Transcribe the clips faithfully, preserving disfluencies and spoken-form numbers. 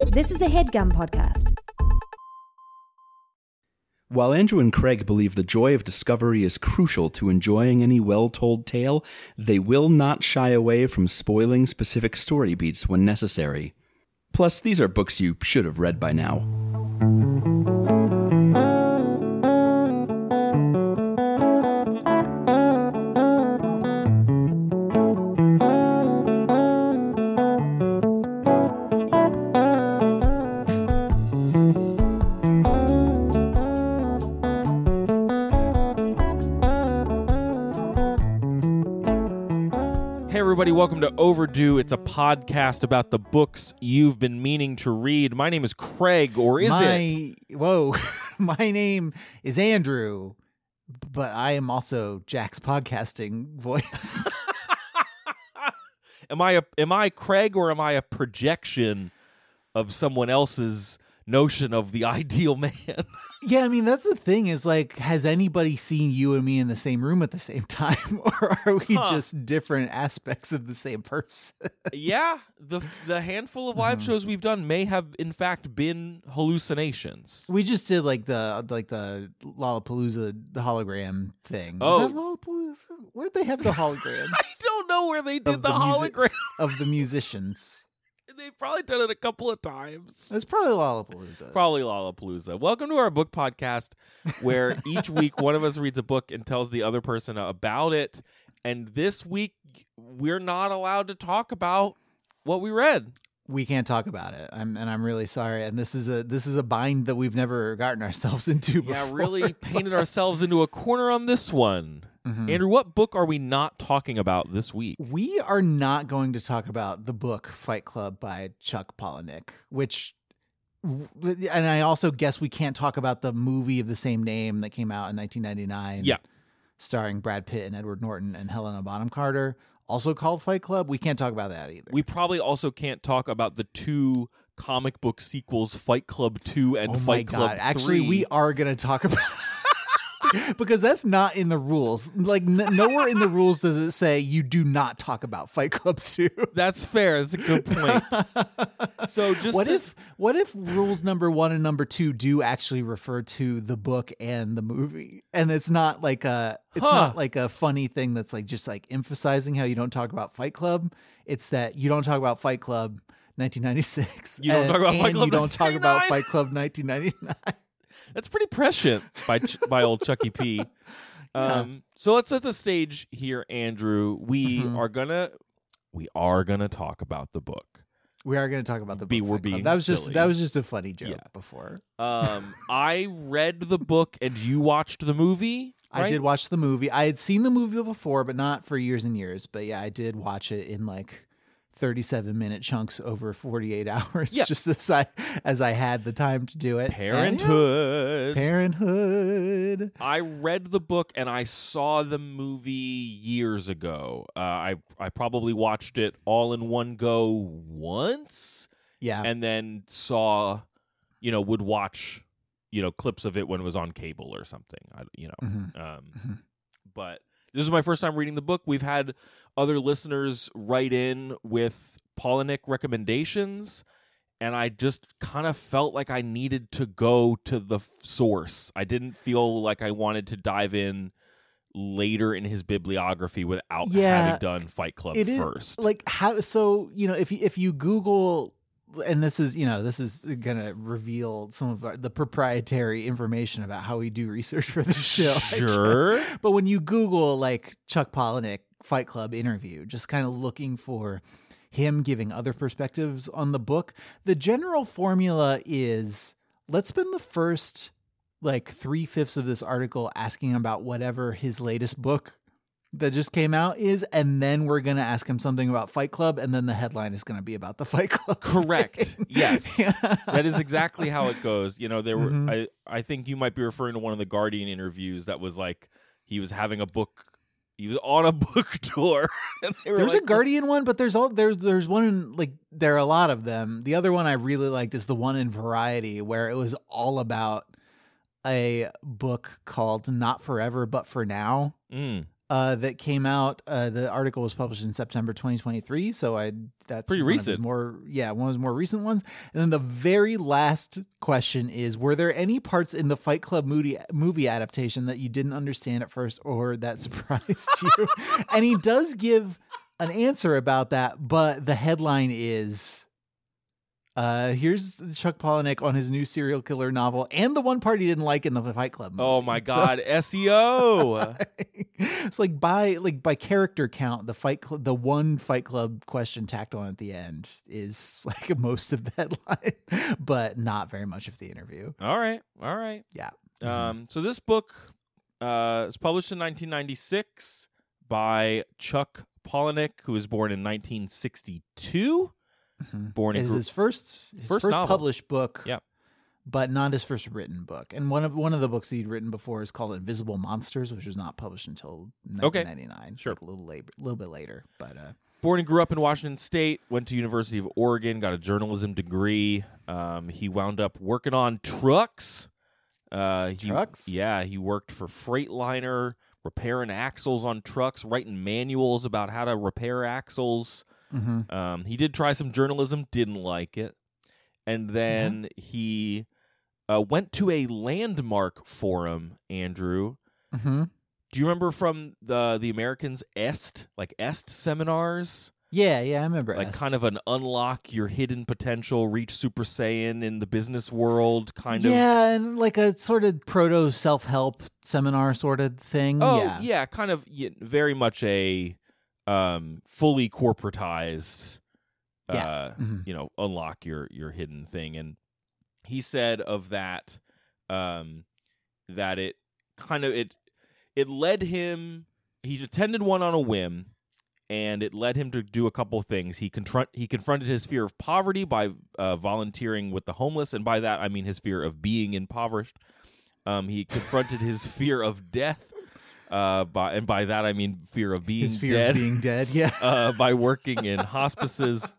This is a HeadGum podcast. While Andrew and Craig believe the joy of discovery is crucial to enjoying any well-told tale, they will not shy away from spoiling specific story beats when necessary. Plus, these are books you should have read by now. Everybody, welcome to Overdue. It's a podcast about the books you've been meaning to read. My name is Craig, or is My, it? Whoa. My name is Andrew, but I am also Jack's podcasting voice. am I a, am I Craig, or am I a projection of someone else's notion of the ideal man? Yeah, I mean, that's the thing is, like, has anybody seen you and me in the same room at the same time, or are we Huh. just different aspects of the same person? Yeah, the the handful of live Mhm. shows we've done may have, in fact, been hallucinations. We just did like the like the Lollapalooza the hologram thing. Oh. Was that Lollapalooza? Where'd they have the holograms I don't know where they did Of the, the music- hologram. of the musicians? They've probably done it a couple of times. It's probably Lollapalooza. Probably Lollapalooza. Welcome to our book podcast, where each week one of us reads a book and tells the other person about it. And this week, we're not allowed to talk about what we read. We can't talk about it. I'm and I'm really sorry. And this is a this is a bind that we've never gotten ourselves into before. Yeah, really painted ourselves into a corner on this one. Mhm. Andrew, what book are we not talking about this week? We are not going to talk about the book Fight Club by Chuck Palahniuk, which, and I also guess we can't talk about the movie of the same name that came out in nineteen ninety-nine. Yeah. Starring Brad Pitt and Edward Norton and Helena Bonham Carter, also called Fight Club. We can't talk about that either. We probably also can't talk about the two comic book sequels, Fight Club two and oh Fight my Club God. three. Actually, we are going to talk about because that's not in the rules. Like n- nowhere in the rules does it say you do not talk about Fight Club two. That's fair. That's a good point. So just what to- if what if rules number one and number two do actually refer to the book and the movie, and it's not like a it's Huh. not like a funny thing that's like just like emphasizing how you don't talk about Fight Club. It's that you don't talk about Fight Club nineteen ninety-six. You don't and, talk about Fight and Club you don't talk about nineteen ninety-nine? Fight Club nineteen ninety-nine. That's pretty prescient by Ch- by old Chucky P. Um, so let's set the stage here, Andrew. We Mhm. are gonna we are gonna talk about the book. We are going to talk about the book. Be- we're Fight Club. being that was just silly. that was just a funny joke Yeah. before. Um, I read the book and you watched the movie. I right? did watch the movie. I had seen the movie before, but not for years and years. But yeah, I did watch it in like thirty-seven minute chunks over forty-eight hours, Yeah. just as I as I had the time to do it. And, yeah, Parenthood. Parenthood. I read the book and I saw the movie years ago. Uh, I I probably watched it all in one go once, Yeah. and then saw, you know, would watch, you know, clips of it when it was on cable or something. I, you know, Mhm. um, Mhm. but this is my first time reading the book. We've had other listeners write in with Palahniuk recommendations, and I just kind of felt like I needed to go to the f- source. I didn't feel like I wanted to dive in later in his bibliography without Yeah, having done Fight Club It is first. like how so you know if you if you Google, and this is you know this is gonna reveal some of our, the proprietary information about how we do research for the show. I guess. Sure. But when you Google like Chuck Palahniuk Fight Club interview, just kind of looking for him giving other perspectives on the book, the general formula is let's spend the first like three fifths of this article asking about whatever his latest book that just came out is, and then we're going to ask him something about Fight Club, and then the headline is going to be about the Fight Club. Correct. thing. Yes. Yeah. That is exactly how it goes. You know, there were Mhm. I, I think you might be referring to one of the Guardian interviews that was like he was having a book he was on a book tour. And they were There's like, a Guardian "Let's-" one, but there's all there's there's one in, like there are a lot of them. The other one I really liked is the one in Variety where it was all about a book called Not Forever But For Now. Mm. uh, that came out. Uh, the article was published in September twenty twenty-three, so I that's Pretty one of his recent. more yeah, one of his more recent ones. And then the very last question is: were there any parts in the Fight Club movie movie adaptation that you didn't understand at first or that surprised you? And he does give an answer about that, but the headline is. Uh, here's Chuck Palahniuk on his new serial killer novel and the one part he didn't like in the Fight Club movie. Oh my So- God, S E O. it's like by like by character count, the Fight Club, the one Fight Club question tacked on at the end is like most of the headline, but not very much of the interview. All right, all right. Yeah. Um, so this book uh, was published in nineteen ninety-six by Chuck Palahniuk, who was born in nineteen sixty-two. Mhm. Born It in is Gr- his first his First first, novel. published book. Yep. But not his first written book. And one of one of the books he'd written before is called Invisible Monsters, which was not published until Okay. nineteen ninety-nine. Sure. Like a little later, a little bit later. But uh Born and grew up in Washington State, went to University of Oregon, got a journalism degree. Um, he wound up working on trucks. Uh, he, Trucks? Yeah, he worked for Freightliner, repairing axles on trucks, writing manuals about how to repair axles. mhm. Um, he did try some journalism, didn't like it. And then he uh, went to a landmark forum, Andrew. Mhm. Do you remember from the the Americans Est, like Est seminars? Yeah, yeah, I remember. Like Est. kind of an unlock your hidden potential, reach Super Saiyan in the business world kind of. yeah, and like a sort of proto self help seminar sort of thing. Oh, yeah. yeah, kind of yeah, very much a um, fully corporatized, Yeah. uh, Mhm. you know, unlock your your hidden thing. And he said of that um, that it kind of it it led him. He attended one on a whim. And it led him to do a couple things. He confront he confronted his fear of poverty by uh, volunteering with the homeless, and by that I mean his fear of being impoverished. Um, he confronted his fear of death, uh, by and by that I mean fear of being His fear dead. of being dead. Yeah. uh, by working in hospices.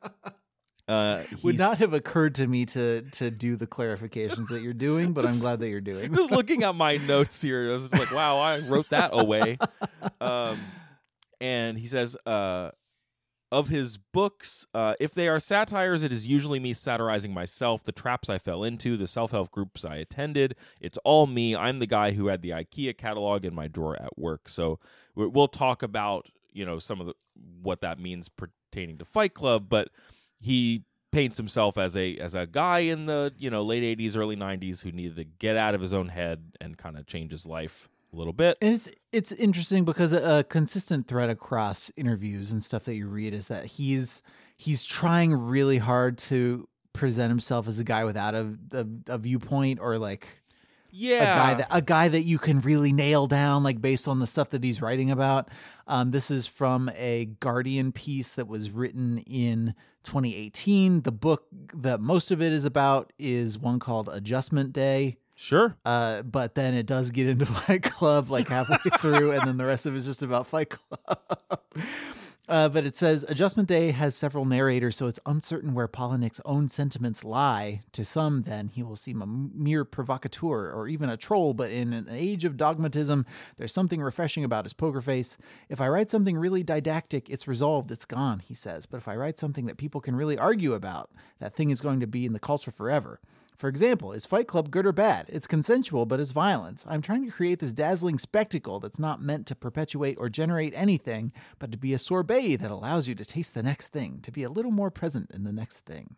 Uh, Would he's- not have occurred to me to to do the clarifications that you're doing, but I'm glad that you're doing. Just looking at my notes here, I was just like, wow, I wrote that away. Um, and he says, uh, of his books, uh, if they are satires, it is usually me satirizing myself, the traps I fell into, the self-help groups I attended. It's all me. I'm the guy who had the IKEA catalog in my drawer at work. So we- we'll talk about, you know, some of the what that means pertaining to Fight Club, but he paints himself as a as a guy in the, you know, late eighties, early nineties who needed to get out of his own head and kind of change his life a little bit. And it's it's interesting because a, a consistent thread across interviews and stuff that you read is that he's he's trying really hard to present himself as a guy without a a, a viewpoint or like Yeah. a guy that a guy that you can really nail down, like based on the stuff that he's writing about. Um, this is from a Guardian piece that was written in twenty eighteen. The book that most of it is about is one called Adjustment Day. Sure. Uh, but then it does get into Fight Club like halfway through, and then the rest of it is just about Fight Club. Uh, but it says Adjustment Day has several narrators, so it's uncertain where Palahniuk's own sentiments lie. To some, then, he will seem a mere provocateur or even a troll, but in an age of dogmatism, there's something refreshing about his poker face. If I write something really didactic, it's resolved, it's gone, he says. But if I write something that people can really argue about, that thing is going to be in the culture forever. For example, is Fight Club good or bad? It's consensual, but it's violence. I'm trying to create this dazzling spectacle that's not meant to perpetuate or generate anything, but to be a sorbet that allows you to taste the next thing, to be a little more present in the next thing.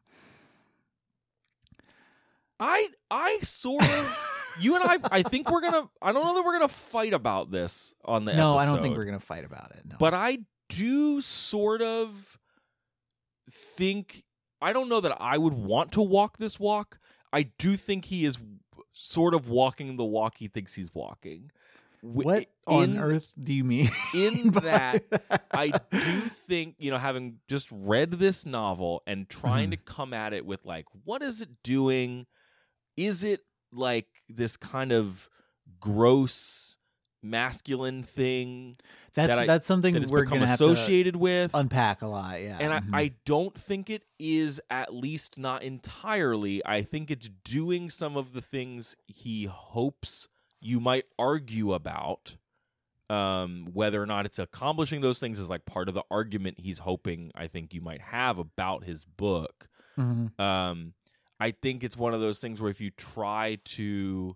I I sort of you and I I think we're gonna I don't know that we're gonna fight about this on the No, episode. I don't think we're going to fight about it. No. But I do sort of think I don't know that I would want to walk this walk. I do think he is sort of walking the walk he thinks he's walking. W- what on in- earth do you mean? in by that, I do think, you know, having just read this novel and trying Mhm. to come at it with like, what is it doing? Is it like this kind of gross masculine thing That's that I- that's something that it's we're become going to have to associated with? unpack a lot. Yeah, And I, Mhm. I don't think it is, at least not entirely. I think it's doing some of the things he hopes you might argue about. Um, whether or not it's accomplishing those things is like part of the argument he's hoping, I think, you might have about his book. Mm-hmm. Um, I think it's one of those things where if you try to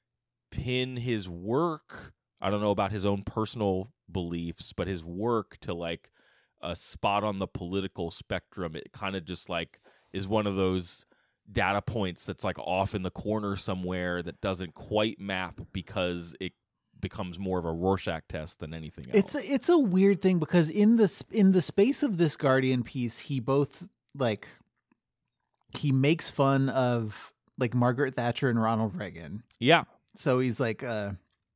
pin his work, I don't know about his own personal beliefs, but his work to like a spot on the political spectrum, it kind of just like is one of those data points that's like off in the corner somewhere that doesn't quite map because it becomes more of a Rorschach test than anything else. It's a, it's a weird thing because in the in the space of this Guardian piece, he both like he makes fun of like Margaret Thatcher and Ronald Reagan. Yeah. So he's like a,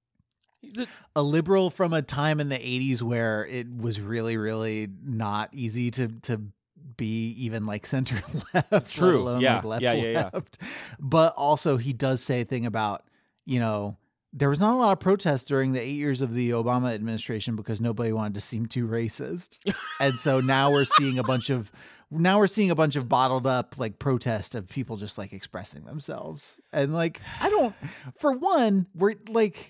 He's a, a liberal from a time in the eighties where it was really, really not easy to to be even like center left. True. Let alone Yeah. like left Yeah, yeah, yeah. left. But also he does say a thing about, you know, there was not a lot of protests during the eight years of the Obama administration because nobody wanted to seem too racist. And so now we're seeing a bunch of now we're seeing a bunch of bottled up like protest of people just like expressing themselves. And like, I don't, for one, we're like,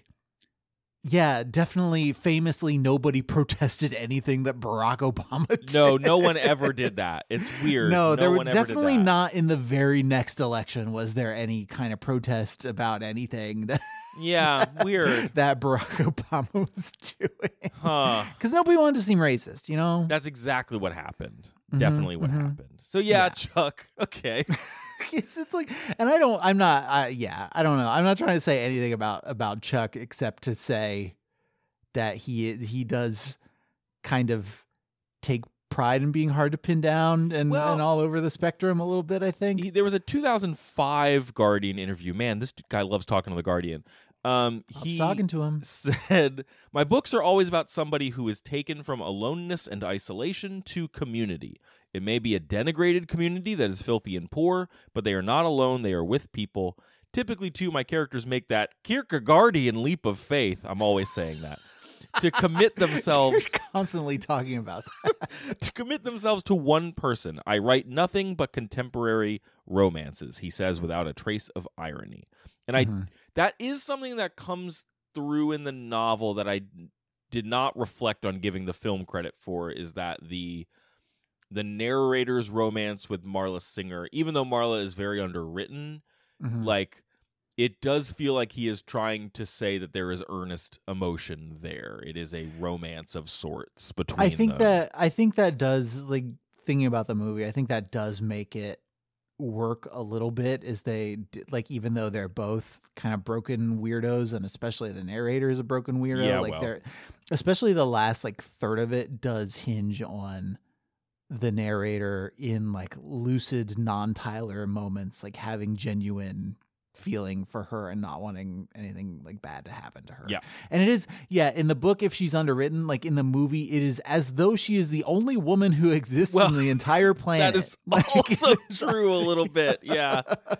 yeah, definitely famously nobody protested anything that Barack Obama did. no, no one ever did that. It's weird. No, no there one was ever did definitely that. not in the very next election was there any kind of protest about anything that, Yeah, weird. that Barack Obama was doing. Huh. Because nobody wanted to seem racist, you know? That's exactly what happened. Mhm, Definitely what mhm. happened. So yeah, Yeah. Chuck. Okay. it's it's like, and I don't, I'm not, I, yeah, I don't know. I'm not trying to say anything about about Chuck except to say that he he does kind of take pride in being hard to pin down and, Well- and all over the spectrum a little bit, I think. He, there was a two thousand five Guardian interview. Man, this guy loves talking to the Guardian. Um, I was he talking to him. said, "My books are always about somebody who is taken from aloneness and isolation to community. It may be a denigrated community that is filthy and poor, but they are not alone. They are with people. Typically, too, my characters make that Kierkegaardian leap of faith. I'm always saying that." To commit themselves You're constantly talking about that. to commit themselves to one person. I write nothing but contemporary romances, he says without a trace of irony. And I Mhm. that is something that comes through in the novel that I did not reflect on giving the film credit for, is that the the narrator's romance with Marla Singer, even though Marla is very underwritten, Mhm. like it does feel like he is trying to say that there is earnest emotion there. It is a romance of sorts between I think them. that I think that does, like, thinking about the movie, I think that does make it work a little bit, is they d- like, even though they're both kind of broken weirdos, and especially the narrator is a broken weirdo, Yeah, like well. they're especially the last like third of it does hinge on the narrator in like lucid non-Tyler moments, like having genuine feeling for her and not wanting anything like bad to happen to her. Yeah. And it is, yeah, in the book, if she's underwritten, like in the movie, it is as though she is the only woman who exists Well, on the entire planet. That is Like, also it's true a little bit. Yeah.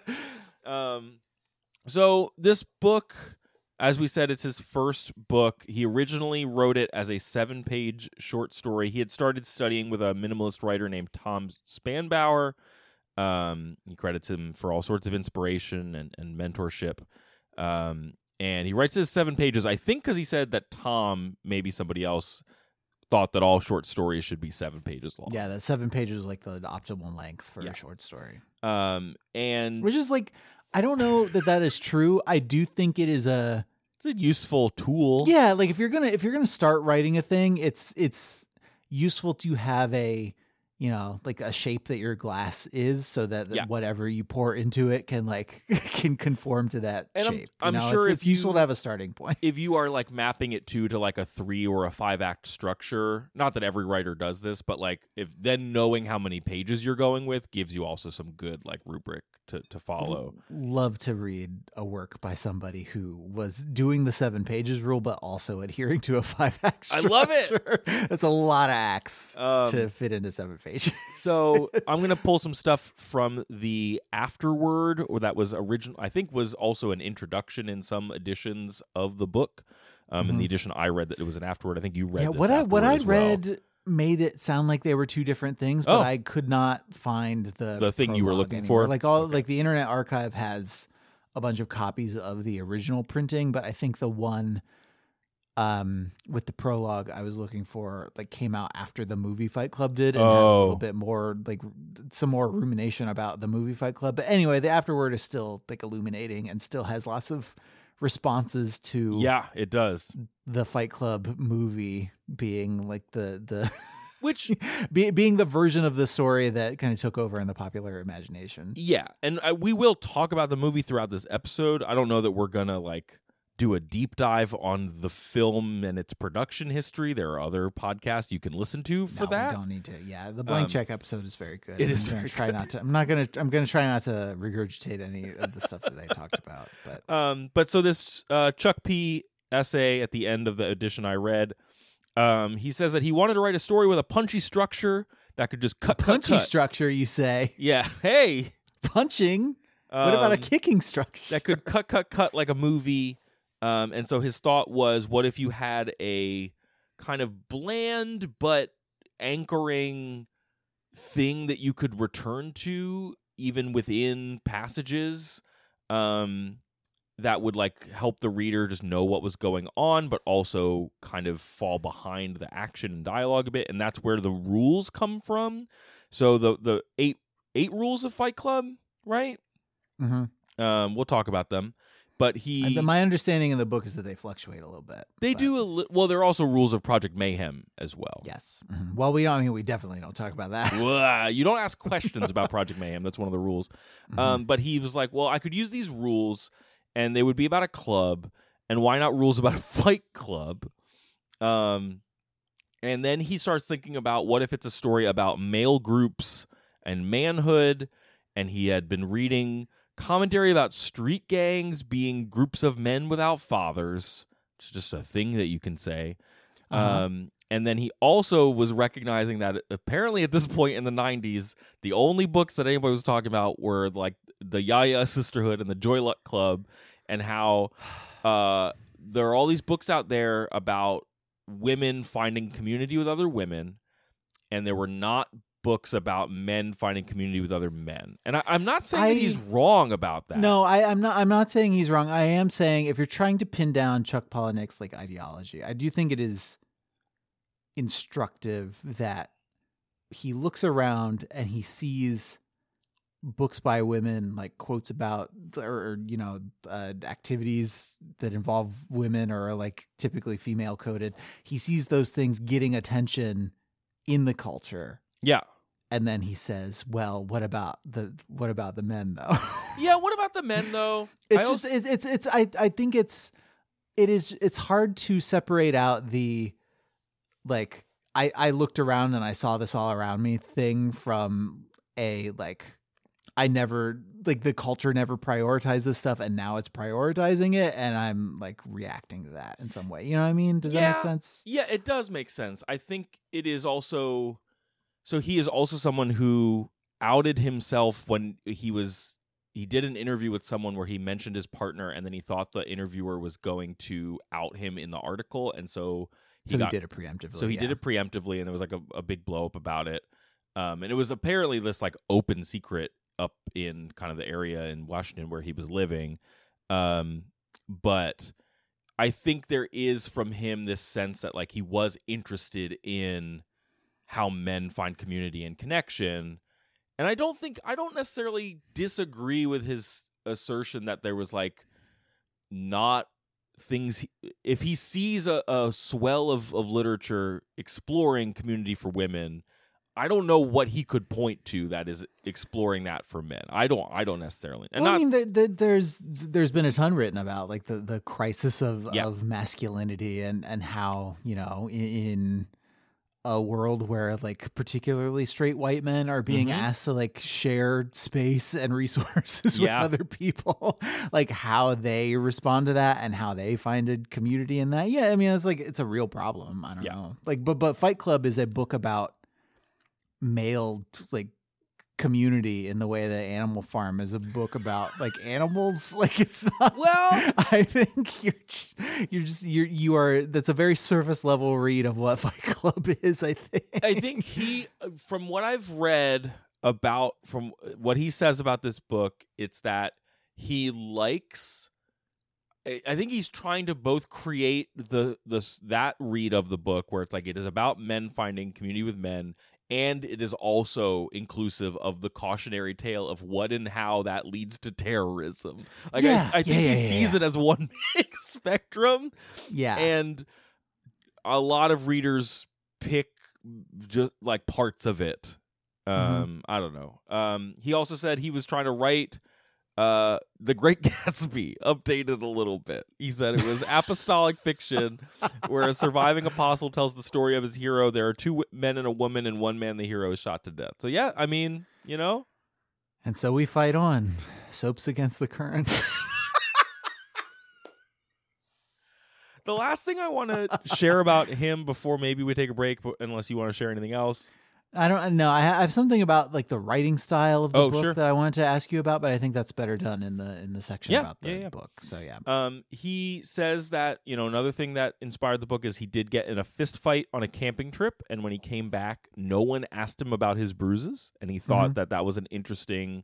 Um, so this book, as we said, it's his first book. He originally wrote it as a seven-page short story. He had started studying with a minimalist writer named Tom Spanbauer. Um, he credits him for all sorts of inspiration and, and mentorship. Um, and he writes his seven pages, I think because he said that Tom, maybe somebody else, thought that all short stories should be seven pages long. Yeah, that seven pages is like the optimal length for Yeah. a short story. Um, and Which is like, I don't know that that is true. I do think it is a, it's a useful tool. yeah, like if you're gonna if you're gonna start writing a thing, it's it's useful to have a, you know, like a shape that your glass is, so that Yeah. whatever you pour into it can like can conform to that And I'm- shape. I'm you know? sure it's, if it's useful you- to have a starting point. If you are like mapping it to to like a three or a five act structure, not that every writer does this, but like if then knowing how many pages you're going with gives you also some good like rubric to, to follow. Love to read a work by somebody who was doing the seven pages rule, but also adhering to a five act I structure. love it. That's a lot of acts Um, to fit into seven pages. So I'm gonna pull some stuff from the afterword, or that was original. I think was also an introduction in some editions of the book. Um, in the edition I read, that it was an afterword. I think you read. Yeah, this what I what afterword I as well. read made it sound like they were two different things, but Oh. I could not find the The thing you were prologue looking anywhere. for? Like all Okay. like the Internet Archive has a bunch of copies of the original printing, but I think the one um, with the prologue I was looking for, like, came out after the movie Fight Club did, and had a Oh. little bit more, like, some more rumination about the movie Fight Club. But anyway, the afterword is still, like, illuminating and still has lots of responses to Yeah, it does. the Fight Club movie being, like, the the Which, be, being the version of the story that kind of took over in the popular imagination. yeah, and uh, we will talk about the movie throughout this episode. I don't know that we're gonna like do a deep dive on the film and its production history. There are other podcasts you can listen to for no, that. we don't need to. Yeah, the blank Um, check episode is very good. it I'm is gonna very try good. not to. I'm not gonna. I'm gonna try not to regurgitate any of the stuff that I talked about. But Um, but so this uh, Chuck P essay at the end of the edition I read, um, he says that he wanted to write a story with a punchy structure that could just cut, cut, punchy cut. structure, you say? Yeah, hey. Punching. What about a Um, kicking structure? that could cut, cut, cut like a movie. Um, and so his thought was, what if you had a kind of bland but anchoring thing that you could return to even within passages, um, that would like help the reader just know what was going on, but also kind of fall behind the action and dialogue a bit. And that's where the rules come from. So the the eight eight rules of Fight Club, right? Mm-hmm. Um, we'll talk about them. But he, My understanding of the book is that they fluctuate a little bit. they but- do a li- well. There are also rules of Project Mayhem as well. Yes. Mhm. Well, we don't. I mean, we definitely don't talk about that. Blah, you don't ask questions about Project Mayhem. That's one of the rules. Mm-hmm. Um, but he was like, well, I could use these rules, and they would be about a club, and why not rules about a fight club? Um, and then he starts thinking about what if it's a story about male groups and manhood, and he had been reading commentary about street gangs being groups of men without fathers. It's just a thing that you can say. Uh-huh. Um, and then he also was recognizing that apparently at this point in the nineties, the only books that anybody was talking about were like the Yaya Sisterhood and the Joy Luck Club, and how uh, there are all these books out there about women finding community with other women, and there were not books about men finding community with other men. And I, I'm not saying I- that he's wrong about that. No, I, I'm not. I'm not saying he's wrong. I am saying if you're trying to pin down Chuck Palahniuk's like ideology, I do think it is instructive that he looks around and he sees books by women, like quotes about or, or you know uh, activities that involve women or are like typically female coded. He sees those things getting attention in the culture. Yeah. And then he says, "Well, what about the what about the men, though?" Yeah, what about the men, though? It's I just also- it, it's it's I I think it's it is it's hard to separate out the like I I looked around and I saw this all around me thing from a like I never like the culture never prioritized this stuff and now it's prioritizing it and I'm like reacting to that in some way. You know what I mean? Does that Yeah. make sense? Yeah, it does make sense. I think it is also so he is also someone who outed himself when he was he did an interview with someone where he mentioned his partner and then he thought the interviewer was going to out him in the article, and so he So got, he did it preemptively. so he yeah. did it preemptively, and there was like a, a big blow up about it. Um, and it was apparently this like open secret up in kind of the area in Washington where he was living. Um, but I think there is from him this sense that like he was interested in how men find community and connection. And I don't think I don't necessarily disagree with his assertion that there was like not things he, if he sees a, a swell of, of literature exploring community for women, I don't know what he could point to that is exploring that for men. I don't I don't necessarily. And well, not I mean, there, there, there's there's been a ton written about like the, the crisis of, Yeah. of masculinity and, and how, you know, in, in a world where like particularly straight white men are being Mhm. asked to like share space and resources Yeah. with other people, like how they respond to that and how they find a community in that. Yeah, I mean, it's like it's a real problem. I don't Yeah. know. Like, but but Fight Club is a book about male like community in the way that Animal Farm is a book about like animals. Like it's not. Well- I think you're j- you're just you're you are. That's a very surface level read of what Fight Club is. I think. I think he, from what I've read about, from what he says about this book, it's that he likes, I I think he's trying to both create the the that read of the book where it's like it is about men finding community with men, and it is also inclusive of the cautionary tale of what and how that leads to terrorism. Like Yeah, I, I think yeah, he yeah, sees yeah. it as one big spectrum, Yeah. and a lot of readers pick just like parts of it. Um, I don't know. Um, he also said he was trying to write uh, The Great Gatsby, updated a little bit. He said it was apostolic fiction where a surviving apostle tells the story of his hero. There are two w- men and a woman, and one man, the hero, is shot to death. So yeah, I mean, you know. And so we fight on. Soaps against the current. The last thing I want to share about him before maybe we take a break, but unless you want to share anything else. I don't know. I ha- I have something about like the writing style of the Oh, book sure. that I wanted to ask you about, but I think that's better done in the in the section Yeah, about the yeah, yeah. book. So yeah. Um, he says that, you know, another thing that inspired the book is he did get in a fist fight on a camping trip, and when he came back, no one asked him about his bruises, and he thought Mhm. that that was an interesting.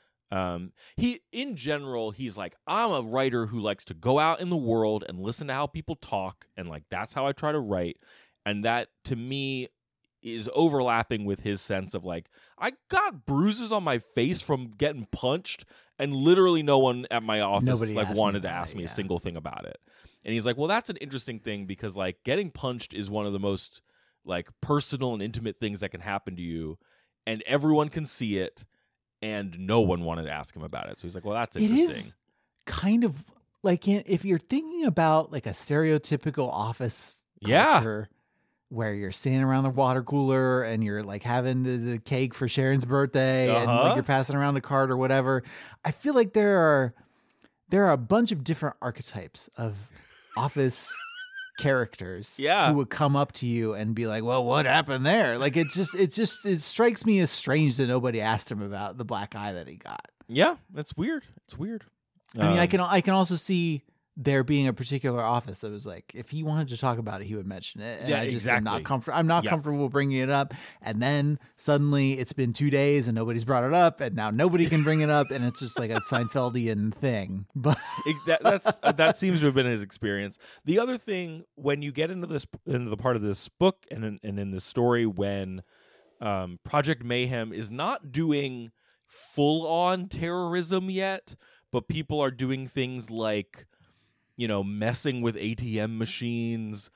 Um, he in general, he's like, I'm a writer who likes to go out in the world and listen to how people talk, and like that's how I try to write, and that to me is overlapping with his sense of like, I got bruises on my face from getting punched, and literally no one at my office Nobody like asked me wanted to about ask it, me a yeah. single thing about it. And he's like, well, that's an interesting thing because like getting punched is one of the most like personal and intimate things that can happen to you, and everyone can see it, and no one wanted to ask him about it. So he's like, well, that's It interesting. is kind of like in, if you're thinking about like a stereotypical office Yeah. culture where you're standing around the water cooler and you're like having the, the cake for Sharon's birthday and Uh-huh. like you're passing around the card or whatever. I feel like there are there are a bunch of different archetypes of office characters Yeah. who would come up to you and be like, well, what happened there? Like it just it just it strikes me as strange that nobody asked him about the black eye that he got. Yeah, it's weird. It's weird. I mean, I Um, can I can also see there being a particular office that was like, if he wanted to talk about it, he would mention it. And Yeah, I just am exactly. not comfortable. I'm not Yeah. comfortable bringing it up. And then suddenly it's been two days and nobody's brought it up, and now nobody can bring it up, and it's just like a Seinfeldian thing. But Ex- that, that's that seems to have been his experience. The other thing, when you get into this into the part of this book and in, and in this story, when um, Project Mayhem is not doing full on terrorism yet, but people are doing things like, you know, messing with A T M machines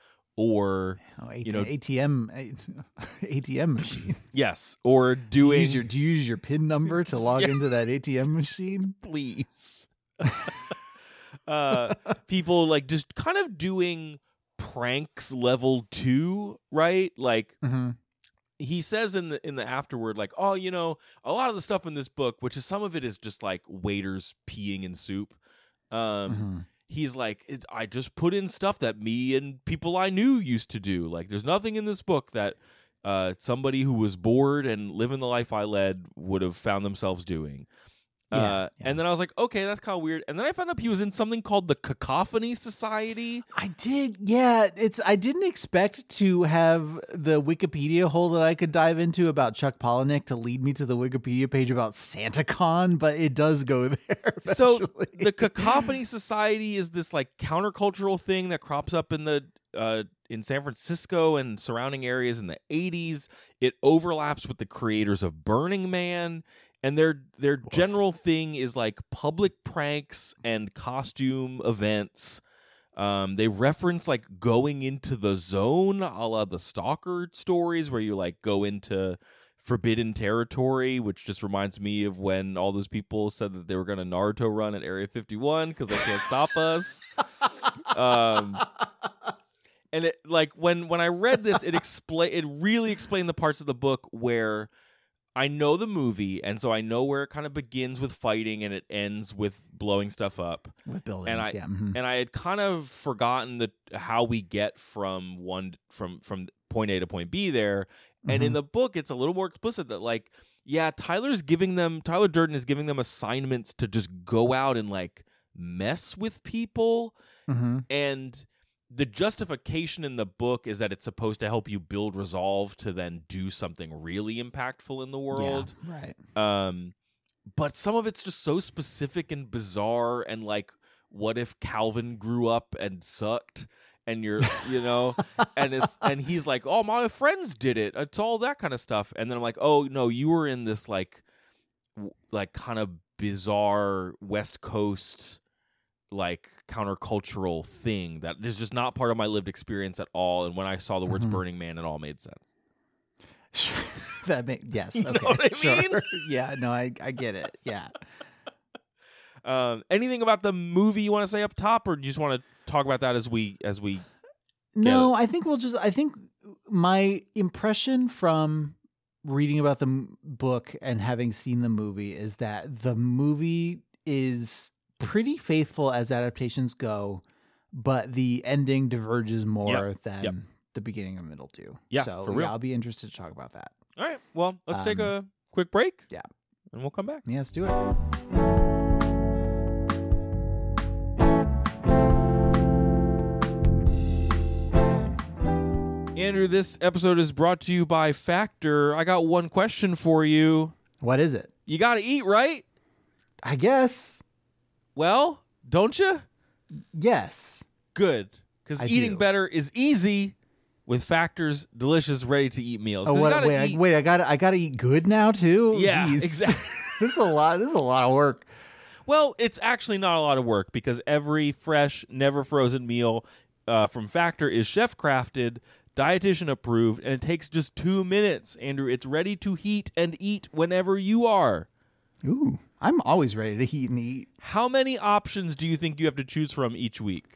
or oh, you know- A T M A T M machine. yes, or Do you doing use your do you use your PIN number to log Yeah. into that A T M machine? please. uh, people like just kind of doing pranks level two, right? Like Mm-hmm. he says in the in the afterword, like, oh, you know, a lot of the stuff in this book, which is some of it is just like waiters peeing in soup. Um, Mm-hmm. he's like, it, I just put in stuff that me and people I knew used to do. Like, there's nothing in this book that uh, somebody who was bored and living the life I led would have found themselves doing. Yeah, uh, yeah. And then I was like, okay, that's kind of weird. And then I found out he was in something called the Cacophony Society. I did, yeah. It's I didn't expect to have the Wikipedia hole that I could dive into about Chuck Palahniuk to lead me to the Wikipedia page about SantaCon, but it does go there. So eventually. the Cacophony Society is this like countercultural thing that crops up in the uh, in San Francisco and surrounding areas in the eighties. It overlaps with the creators of Burning Man. And their their general thing is like public pranks and costume events. Um, they reference like going into the zone, a la the Stalker stories, where you like go into forbidden territory, which just reminds me of when all those people said that they were going to Naruto run at Area fifty-one because they can't stop us. Um, and it like when when I read this, it explain it really explained the parts of the book where I know the movie, and so I know where it kind of begins with fighting and it ends with blowing stuff up. with buildings, And I yeah. mhm. and I had kind of forgotten the how we get from one from from point A to point B there. And in Mhm. the book, it's a little more explicit that like, yeah, Tyler's giving them Tyler Durden is giving them assignments to just go out and like mess with people. Mhm. And the justification in the book is that it's supposed to help you build resolve to then do something really impactful in the world. Yeah, right. Um, but some of it's just so specific and bizarre, and like what if Calvin grew up and sucked? And you're, you know, and it's and he's like, oh, my friends did it. It's all that kind of stuff. And then I'm like, oh no, you were in this like, w- like kind of bizarre West Coast, like countercultural thing that is just not part of my lived experience at all. And when I saw the words Mm-hmm. Burning Man, it all made sense. that makes yes. You know Okay, what I sure. mean? Yeah, no, I I get it. Yeah. Um, anything about the movie you want to say up top, or do you just want to talk about that as we as we? No, I think we'll just. I think my impression from reading about the m- book and having seen the movie is that the movie is pretty faithful as adaptations go, but the ending diverges more Yep, than yep. the beginning and middle do. Yeah, so for real. yeah, I'll be interested to talk about that. All right, well, let's take Um, a quick break. yeah. and we'll come back. Yeah, let's do it. Andrew, this episode is brought to you by Factor. I got one question for you. What is it? You got to eat, right? I guess Well, don't you? yes. Good, because I eating do. better is easy with Factor's delicious, ready-to-eat meals. Oh, 'Cause you what, gotta wait, eat- I, wait! I got I got to eat good now too. Yeah, Jeez. exactly. this is a lot. This is a lot of work. Well, it's actually not a lot of work because every fresh, never frozen meal uh, from Factor is chef crafted, dietitian approved, and it takes just two minutes. Andrew, it's ready to heat and eat whenever you are. Ooh, I'm always ready to heat and eat. How many options do you think you have to choose from each week?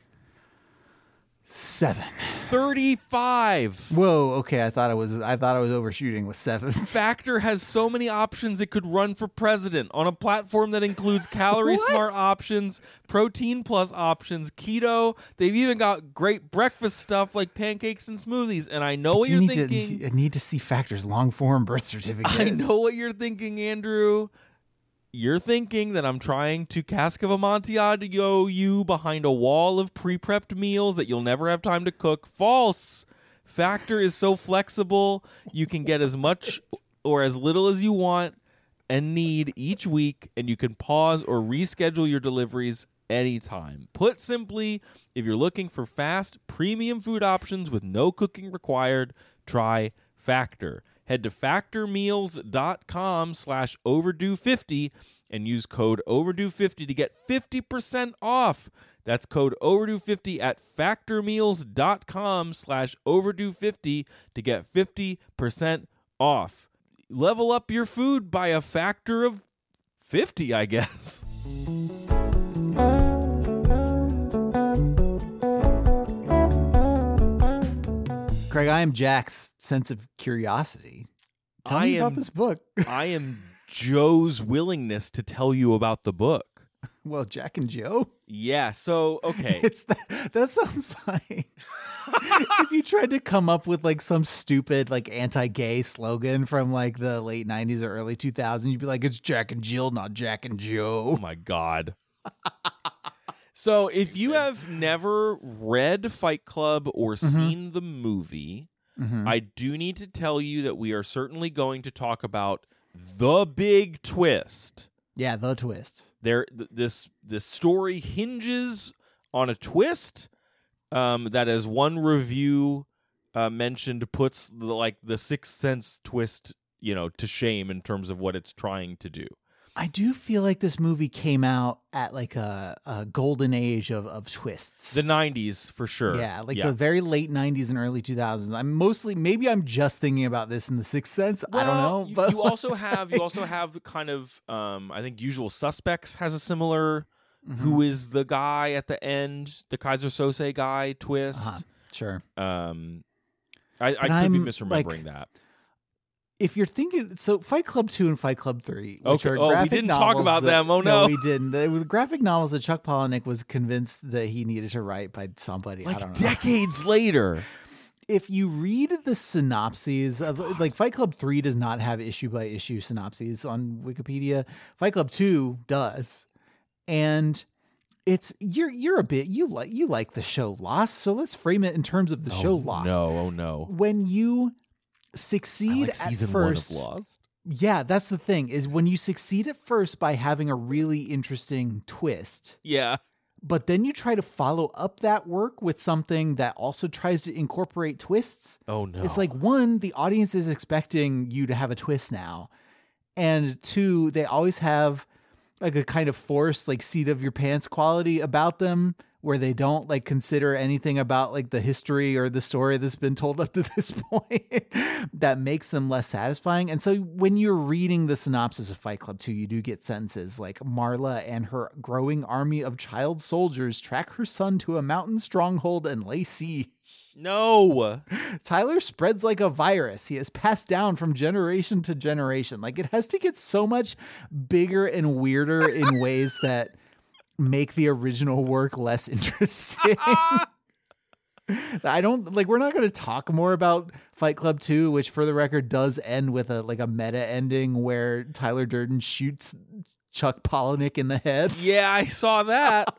Seven. thirty-five. Whoa. Okay, I thought I was I thought I was overshooting with seven. Factor has so many options it could run for president on a platform that includes calorie What? smart options, protein plus options, keto. They've even got great breakfast stuff like pancakes and smoothies. And I know what Do you're need thinking. To, I need to see Factor's long form birth certificate. I know what you're thinking, Andrew. You're thinking that I'm trying to cask of Amontillado you behind a wall of pre-prepped meals that you'll never have time to cook. False. Factor is so flexible. You can get as much or as little as you want and need each week, and you can pause or reschedule your deliveries anytime. Put simply, if you're looking for fast, premium food options with no cooking required, try Factor. Head to factormeals.com slash overdue 50 and use code overdue fifty to get fifty percent off. That's code overdue fifty at factormeals.com slash overdue 50 to get fifty percent off. Level up your food by a factor of fifty, I guess. Craig, I am Jack's sense of curiosity. Tell I me am- about this book. I am Joe's willingness to tell you about the book. Well, Jack and Joe. Yeah, so, okay. It's that. That sounds like if you tried to come up with like some stupid like anti-gay slogan from like the late nineties or early two thousands, you'd be like, "It's Jack and Jill, not Jack and Oh Joe." my God. So if you have never read Fight Club or seen the movie, Mhm. I do need to tell you that we are certainly going to talk about the big twist. Yeah, the twist. There, th- this this story hinges on a twist um, that, as one review uh, mentioned, puts the, like the Sixth Sense twist, you know, to shame in terms of what it's trying to do. I do feel like this movie came out at like a, a golden age of, of twists. The nineties for sure. Yeah, like yeah. the very late nineties and early two thousands. I'm mostly, maybe I'm just thinking about this in The Sixth Sense. I don't Well, know. You, but you also have you also have the kind of um, I think Usual Suspects has a similar Mm-hmm. who is the guy at the end, the Kaiser Sose guy twist. Uh-huh. Sure. Um, I, I But could be I'm, misremembering like, that. If you're thinking, so Fight Club two and Fight Club three, which Okay. are Oh, we graphic didn't talk novels about that- them. Oh, no. we didn't. They were graphic novels that Chuck Palahniuk was convinced that he needed to write by somebody. I Like don't know. decades later. If you read the synopses of like Fight Club three does not have issue by issue synopses on Wikipedia. Fight Club two does. And it's you're you're a bit you like you like the show Lost, so let's frame it in terms of the show Lost. No, oh no. When you I succeed like at season first, one of Lost. yeah, that's the thing is when you succeed at first by having a really interesting twist, Yeah. but then you try to follow up that work with something that also tries to incorporate twists. Oh no. It's like, one, the audience is expecting you to have a twist now. And two, they always have like a kind of forced, like, seat of your pants quality about them, where they don't like consider anything about like the history or the story that's been told up to this point that makes them less satisfying. And so when you're reading the synopsis of Fight Club two, you do get sentences like Marla and her growing army of child soldiers track her son to a mountain stronghold and lay siege. No. Tyler spreads like a virus. He is passed down from generation to generation. Like, it has to get so much bigger and weirder in ways that make the original work less interesting. I don't like, we're not going to talk more about Fight Club two, which for the record does end with a, like a meta ending where Tyler Durden shoots Chuck Palahniuk in the head. Yeah, I saw that.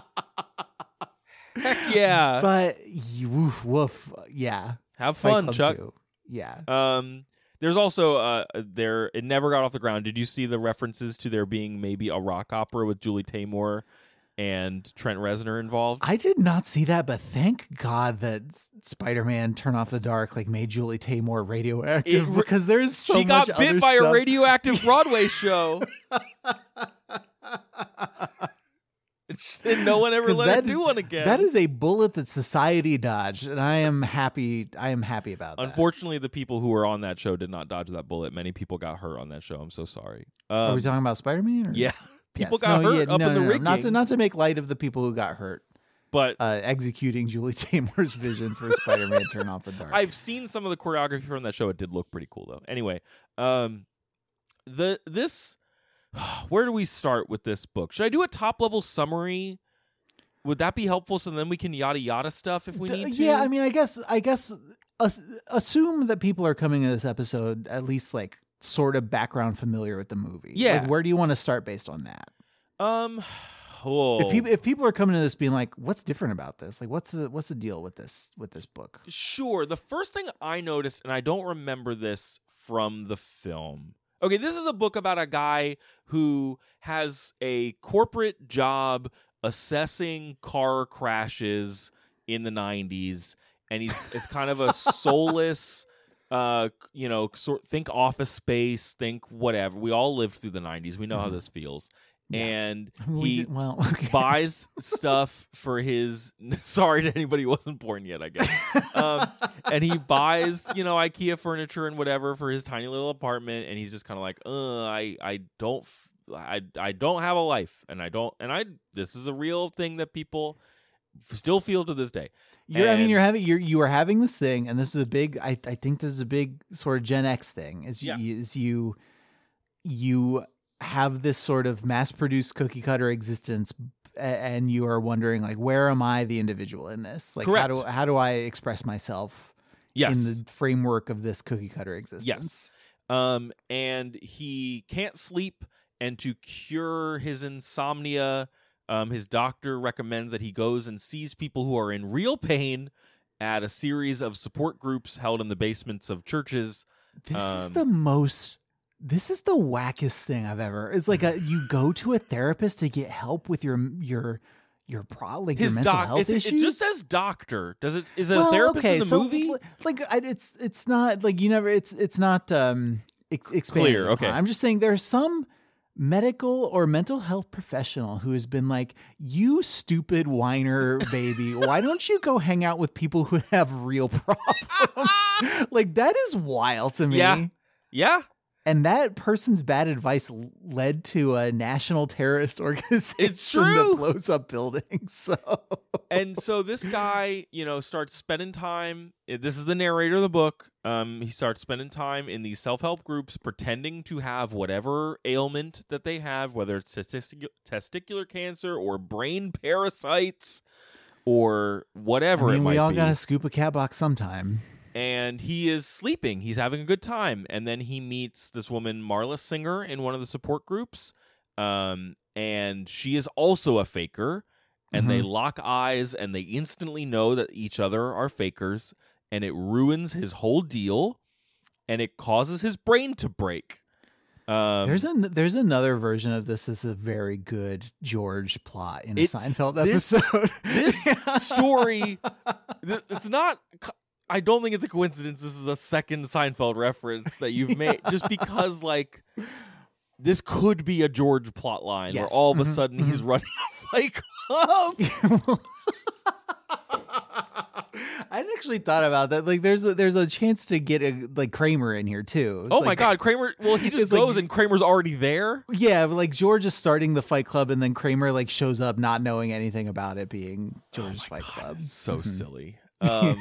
Heck yeah. But woof, woof. Yeah. Have Fight fun, Club Chuck. two. Yeah. Um, there's also uh, there. It never got off the ground. Did you see the references to there being maybe a rock opera with Julie Taymor and Trent Reznor involved? I did not see that, but thank God that Spider-Man Turn Off the Dark like made Julie Taymor radioactive, It- because there's so she much got bit other by stuff. a radioactive Broadway show. And no one ever 'Cause let her that do is- one again. That is a bullet that society dodged, and I am happy. I am happy about that. Unfortunately, the people who were on that show did not dodge that bullet. Many people got hurt on that show. I'm so sorry. Um, Are we talking about Spider-Man? Or? yeah, people Yes. got No, hurt yeah, up no, in no, the no. rigging. Not to not to make light of the people who got hurt but uh, executing Julie Taymor's vision for Spider-Man Turn Off the Dark. I've seen some of the choreography from that show. It did look pretty cool, though. Anyway, um, the this where do we start with this book? Should I do a top level summary? Would that be helpful? So then we can yada yada stuff if we D- need to. Yeah, I mean, I guess, I guess, as- assume that people are coming to this episode at least like sort of background familiar with the movie. Yeah. Like, where do you want to start based on that? um, oh. If people if people are coming to this being like, what's different about this? Like, what's the what's the deal with this with this book? Sure. The first thing I noticed, and I don't remember this from the film. Okay, this is a book about a guy who has a corporate job assessing car crashes in the nineties, and he's it's kind of a soulless, uh, you know, sort think Office Space, think whatever. We all lived through the nineties. We know how this feels. Yeah. And We he did- well, okay. buys stuff for his sorry to anybody who wasn't born yet, I guess. Um, and he buys, you know, IKEA furniture and whatever for his tiny little apartment, and he's just kind of like, uh, I I don't f- I I don't have a life, and I don't and I this is a real thing that people f- still feel to this day. You're, I mean, And- you're having you're you are having this thing, and this is a big. I I think this is a big sort of Gen X thing. Is Yeah. you is you you have this sort of mass-produced cookie-cutter existence, a- and you are wondering like, where am I, the individual in this? Like, how Correct. do how do I express myself Yes. in the framework of this cookie-cutter existence? Yes. Um, and he can't sleep, and to cure his insomnia, um, his doctor recommends that he goes and sees people who are in real pain at a series of support groups held in the basements of churches. This is Um, the most. This is the wackest thing I've ever. It's like a you go to a therapist to get help with your your your pro like His your mental doc, health it's- issues. it just says doctor. Does it? Is it well, a therapist okay, in the so, movie? l- Like I, it's it's not like you never. It's it's not um ex- expanded Clear, okay. upon. I'm just saying there's some medical or mental health professional who has been like, you stupid whiner baby, why don't you go hang out with people who have real problems? Like, that is wild to me. Yeah. Yeah. And that person's bad advice l- led to a national terrorist organization true. that blows up buildings. So And so this guy, you know, starts spending time. This is the narrator of the book. Um, he starts spending time in these self-help groups, pretending to have whatever ailment that they have, whether it's testic- testicular cancer or brain parasites or whatever I mean, it might we all be. gotta scoop a cat box sometime. And he is sleeping. He's having a good time. And then he meets this woman, Marla Singer, in one of the support groups. Um, and she is also a faker. And they Mhm. lock eyes, and they instantly know that each other are fakers. And it ruins his whole deal. And it causes his brain to break. Um, There's an there's another version of this. This is a very good George plot in a It- Seinfeld this- episode. this story, th- it's not. I don't think it's a coincidence. This is a second Seinfeld reference that you've made, just because like this could be a George plot line where Yes. all of a Mhm, sudden he's running a fight club. I hadn't actually thought about that. Like, there's a, there's a chance to get a, like Kramer in here too. It's Oh my like- God, Kramer! Well, he just It's like- goes and Kramer's already there. Yeah, but like George is starting the Fight Club, and then Kramer like shows up, not knowing anything about it being George's Fight Club. It's so silly. Um,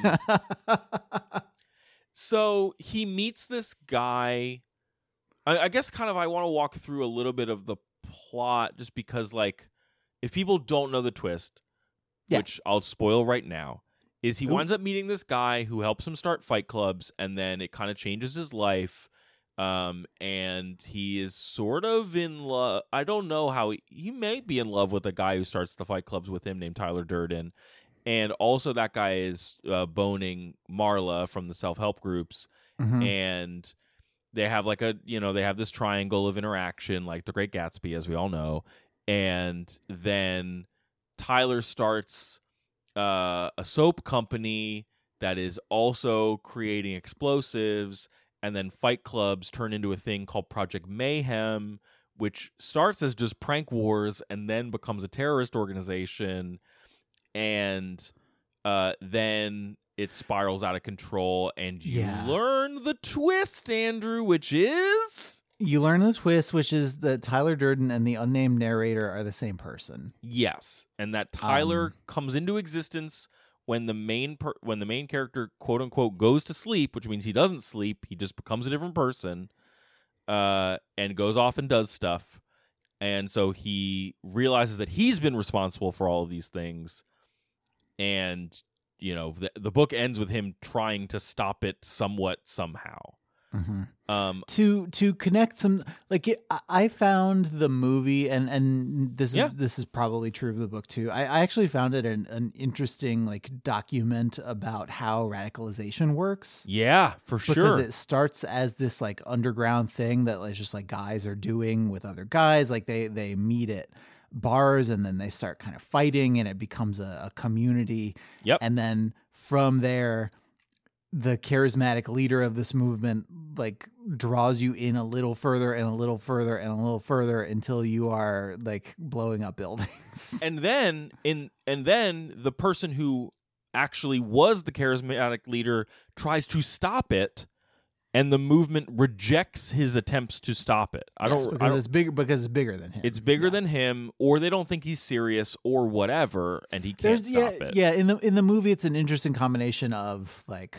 so he meets this guy. I, I guess kind of I want to walk through a little bit of the plot, just because like if people don't know the twist, Yeah. which I'll spoil right now, is he Ooh. winds up meeting this guy who helps him start fight clubs, and then it kind of changes his life. Um, and he is sort of in love. I don't know how he, he may be in love with the guy who starts the fight clubs with him, named Tyler Durden. And also that guy is uh, boning Marla from the self-help groups. Mhm. And they have like a, you know, they have this triangle of interaction, like The Great Gatsby, as we all know. And then Tyler starts uh, a soap company that is also creating explosives, and then fight clubs turn into a thing called Project Mayhem, which starts as just prank wars and then becomes a terrorist organization. And uh, then it spirals out of control, and you Yeah. learn the twist, Andrew, which is You learn the twist, which is that Tyler Durden and the unnamed narrator are the same person. yes, and that Tyler Um, comes into existence when the main per- when the main character quote unquote goes to sleep, which means he doesn't sleep; he just becomes a different person, uh, and goes off and does stuff. And so he realizes that he's been responsible for all of these things, and you know the the book ends with him trying to stop it somewhat somehow. Um, To to connect some, like it, I- I found the movie, and and this is Yeah. this is probably true of the book too. I, I actually found it an, an interesting like document about how radicalization works. yeah, for Because sure. it starts as this like underground thing that like just like guys are doing with other guys. Like they they meet at bars, and then they start kind of fighting, and it becomes a, a community. Yep. And then from there, the charismatic leader of this movement like draws you in a little further and a little further and a little further until you are like blowing up buildings. and then in and then the person who actually was the charismatic leader tries to stop it, and the movement rejects his attempts to stop it. I Yes, don't. because I don't it's bigger because it's bigger than him. it's bigger Yeah. than him, or they don't think he's serious, or whatever, and he can't There's stop yeah it. yeah in the in the movie it's an interesting combination of like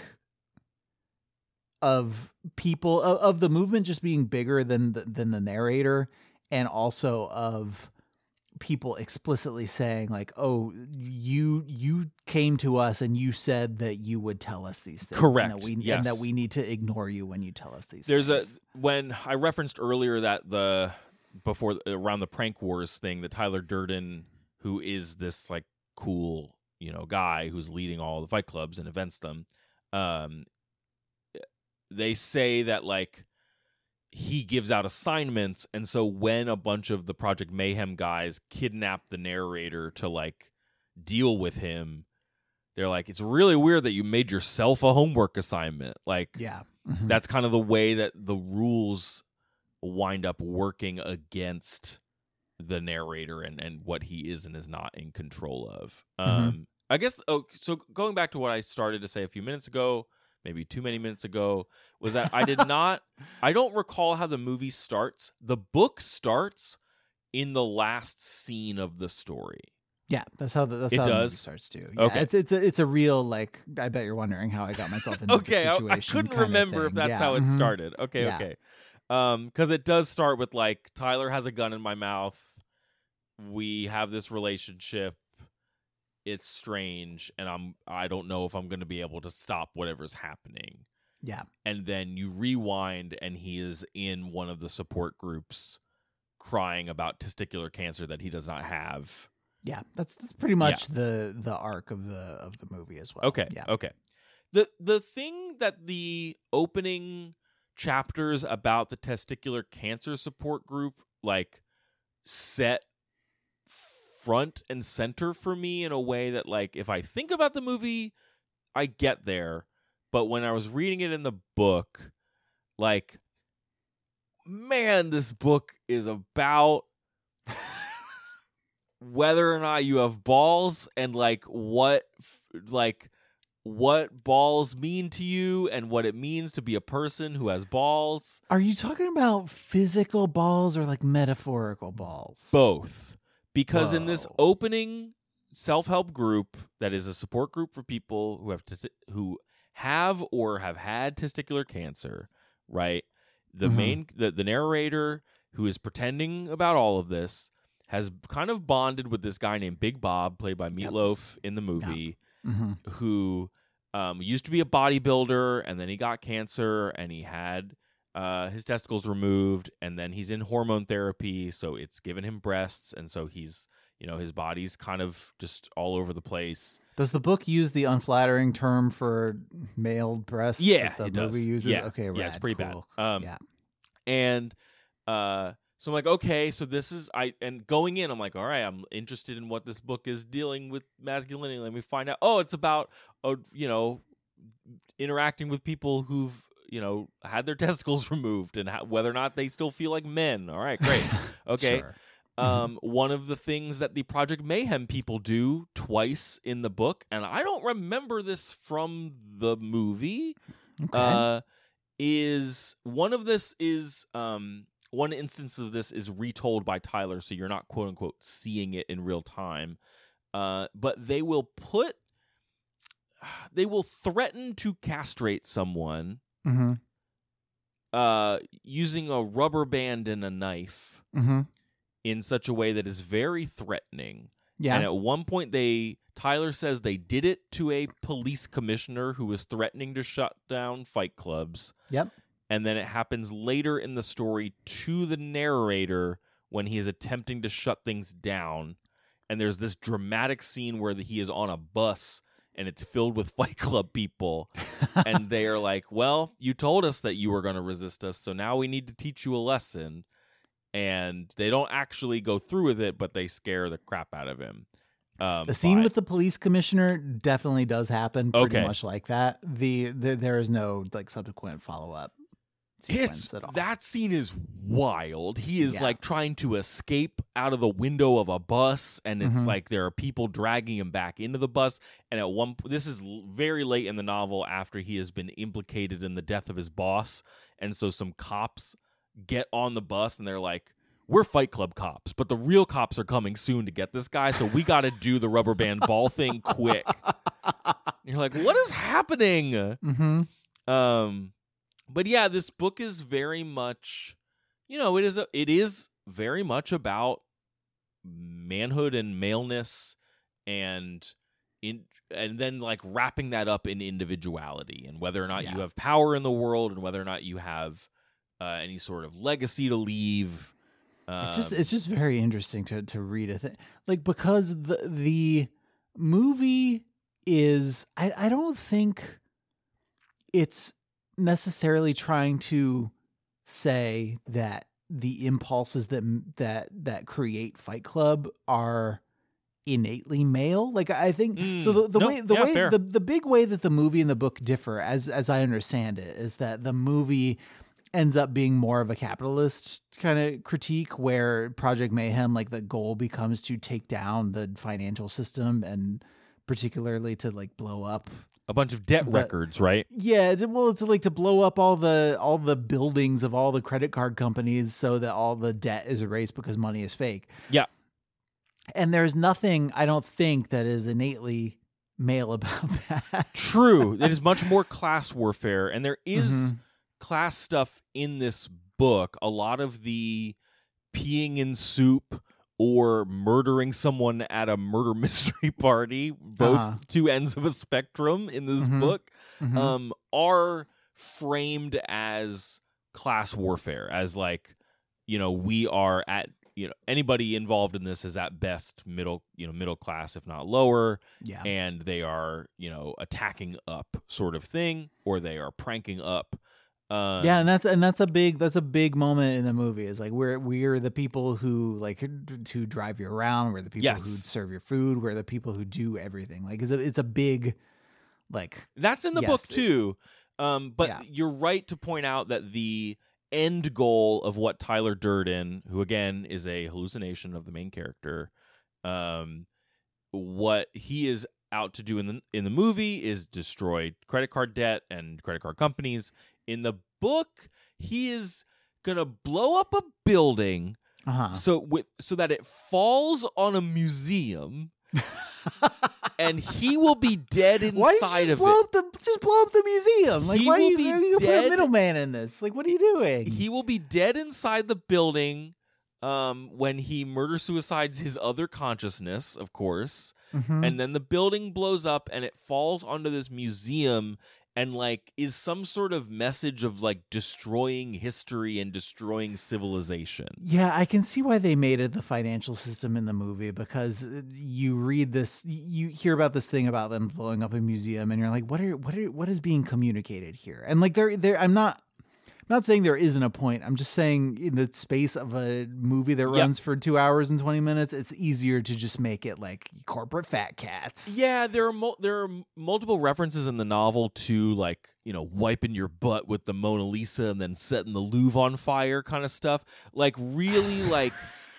of people of, of the movement just being bigger than the, than the narrator, and also of people explicitly saying like, oh, you you came to us and you said that you would tell us these things, Correct, and that we yes. and that we need to ignore you when you tell us these There's things. a when I referenced earlier that the before around the prank wars thing, that Tyler Durden, who is this like cool you know guy who's leading all the fight clubs and events them, um, they say that like he gives out assignments, and so when a bunch of the Project Mayhem guys kidnap the narrator to like deal with him, they're like, it's really weird that you made yourself a homework assignment. Like, yeah. Mhm. that's kind of the way that the rules wind up working against the narrator and, and what he is and is not in control of. Um, I guess, oh, so going back to what I started to say a few minutes ago, maybe too many minutes ago, was that I did not, I don't recall how the movie starts. The book starts in the last scene of the story. Yeah, that's how the, that's It how the movie does? starts too. Yeah, Okay. it's it's a, it's a real like. I bet you're wondering how I got myself into Okay, this I, situation. I couldn't kind of remember if thing. that's Yeah, how it mhm. started. Okay, Yeah. okay. Um, because it does start with like Tyler has a gun in my mouth. We have this relationship. It's strange, and I'm I don't know if I'm going to be able to stop whatever's happening. Yeah, And then you rewind, and he is in one of the support groups, crying about testicular cancer that he does not have. yeah. That's that's pretty much the the arc of the of the movie as well. Okay. Yeah. Okay. The the thing that the opening chapters about the testicular cancer support group like set front and center for me in a way that, like, if I think about the movie, I get there. But when I was reading it in the book, like, man, this book is about whether or not you have balls and, like, what, like, what balls mean to you and what it means to be a person who has balls. Are you talking about physical balls or like metaphorical balls? Both. Because Whoa. in this opening self-help group that is a support group for people who have t- who have or have had testicular cancer, right? The Mhm. main the, the narrator who is pretending about all of this has kind of bonded with this guy named Big Bob, played by Meatloaf in the movie, Mm-hmm. who um, used to be a bodybuilder, and then he got cancer, and he had uh, his testicles removed, and then he's in hormone therapy, so it's given him breasts, and so he's, you know, his body's kind of just all over the place. Does the book use the unflattering term for male breasts? Yeah, that the it movie does. uses. Yeah. Okay, rad. Yeah, it's pretty cool. bad. Um, yeah. And uh, so I'm like, okay, so this is I and going in, I'm like, all right, I'm interested in what this book is dealing with masculinity. Let me find out. Oh, it's about, oh, you know, interacting with people who've, you know, had their testicles removed and how, whether or not they still feel like men. All right, great. Okay. Sure. Um, one of the things that the Project Mayhem people do twice in the book, and I don't remember this from the movie, Okay. uh, is one of this is um, one instance of this is retold by Tyler, so you're not quote unquote seeing it in real time. Uh, but they will put, they will threaten to castrate someone mm-hmm. uh, using a rubber band and a knife. Mm-hmm. In such a way that is very threatening. Yeah. And at one point, they Tyler says they did it to a police commissioner who was threatening to shut down fight clubs. Yep. And then it happens later in the story to the narrator when he is attempting to shut things down. And there's this dramatic scene where he is on a bus and it's filled with Fight Club people. And they are like, well, you told us that you were going to resist us, so now we need to teach you a lesson. And they don't actually go through with it, but they scare the crap out of him. Um, the scene by- with the police commissioner definitely does happen pretty Okay. much like that. The, the there is no like subsequent follow up sequence it's at all. that scene is wild. He is Yeah. like trying to escape out of the window of a bus, and it's Mhm. like there are people dragging him back into the bus. And at one, this is l- very late in the novel after he has been implicated in the death of his boss, and so some cops get on the bus and they're like, we're Fight Club cops, but the real cops are coming soon to get this guy, so we got to do the rubber band ball thing quick. And you're like, what is happening? Mm-hmm. Um, but yeah, this book is very much, you know, it is a, it is very much about manhood and maleness, and in and then like wrapping that up in individuality and whether or not Yeah. you have power in the world and whether or not you have uh, any sort of legacy to leave. Um, It's just it's just very interesting to to read a thing like because the the movie is I, I don't think it's necessarily trying to say that the impulses that that that create Fight Club are innately male. Like I think Mm, so the, the no, way the yeah, way fair. the, the big way that the movie and the book differ as as I understand it is that the movie ends up being more of a capitalist kind of critique where Project Mayhem, like the goal becomes to take down the financial system and particularly to like blow up. a bunch of debt the- records, right? Yeah, it's- well, it's like to blow up all the all the buildings of all the credit card companies so that all the debt is erased because money is fake. Yeah. And there's nothing I don't think that is innately male about that. True. It is much more class warfare, and there is Mhm. class stuff in this book. A lot of the peeing in soup or murdering someone at a murder mystery party, both Uh-huh. two ends of a spectrum in this Mhm. book, Mhm. um, are framed as class warfare, as like, you know, we are at, you know, anybody involved in this is at best middle, you know, middle class, if not lower. Yeah. And they are, you know, attacking up sort of thing, or they are pranking up Um, Yeah, and that's and that's a big that's a big moment in the movie. Is like we're we're the people who like to drive you around. We're the people Yes. who serve your food. We're the people who do everything. Like it's a it's a big like That's in the Yes, book it- too. Um, but Yeah. you're right to point out that the end goal of what Tyler Durden, who again is a hallucination of the main character, um, what he is out to do in the in the movie is destroy credit card debt and credit card companies. In the book, he is gonna blow up a building uh-huh. so with so that it falls on a museum. And he will be dead inside Why did you just of blow it. up the just blow up the museum? Like He why are will you, be why are you put dead- a middleman in this? Like what are you doing? He will be dead inside the building um, when he murder suicides his other consciousness, of course. Mhm. And then the building blows up and it falls onto this museum and like is some sort of message of like destroying history and destroying civilization. Yeah, I can see why they made it the financial system in the movie because you read this, you hear about this thing about them blowing up a museum, and you're like, what are what are what is being communicated here? And like, there, there, I'm not, I'm not saying there isn't a point. I'm just saying in the space of a movie that Yep. runs for two hours and twenty minutes, it's easier to just make it like corporate fat cats. Yeah, there are mul- there are multiple references in the novel to like, you know, wiping your butt with the Mona Lisa and then setting the Louvre on fire kind of stuff. Like really like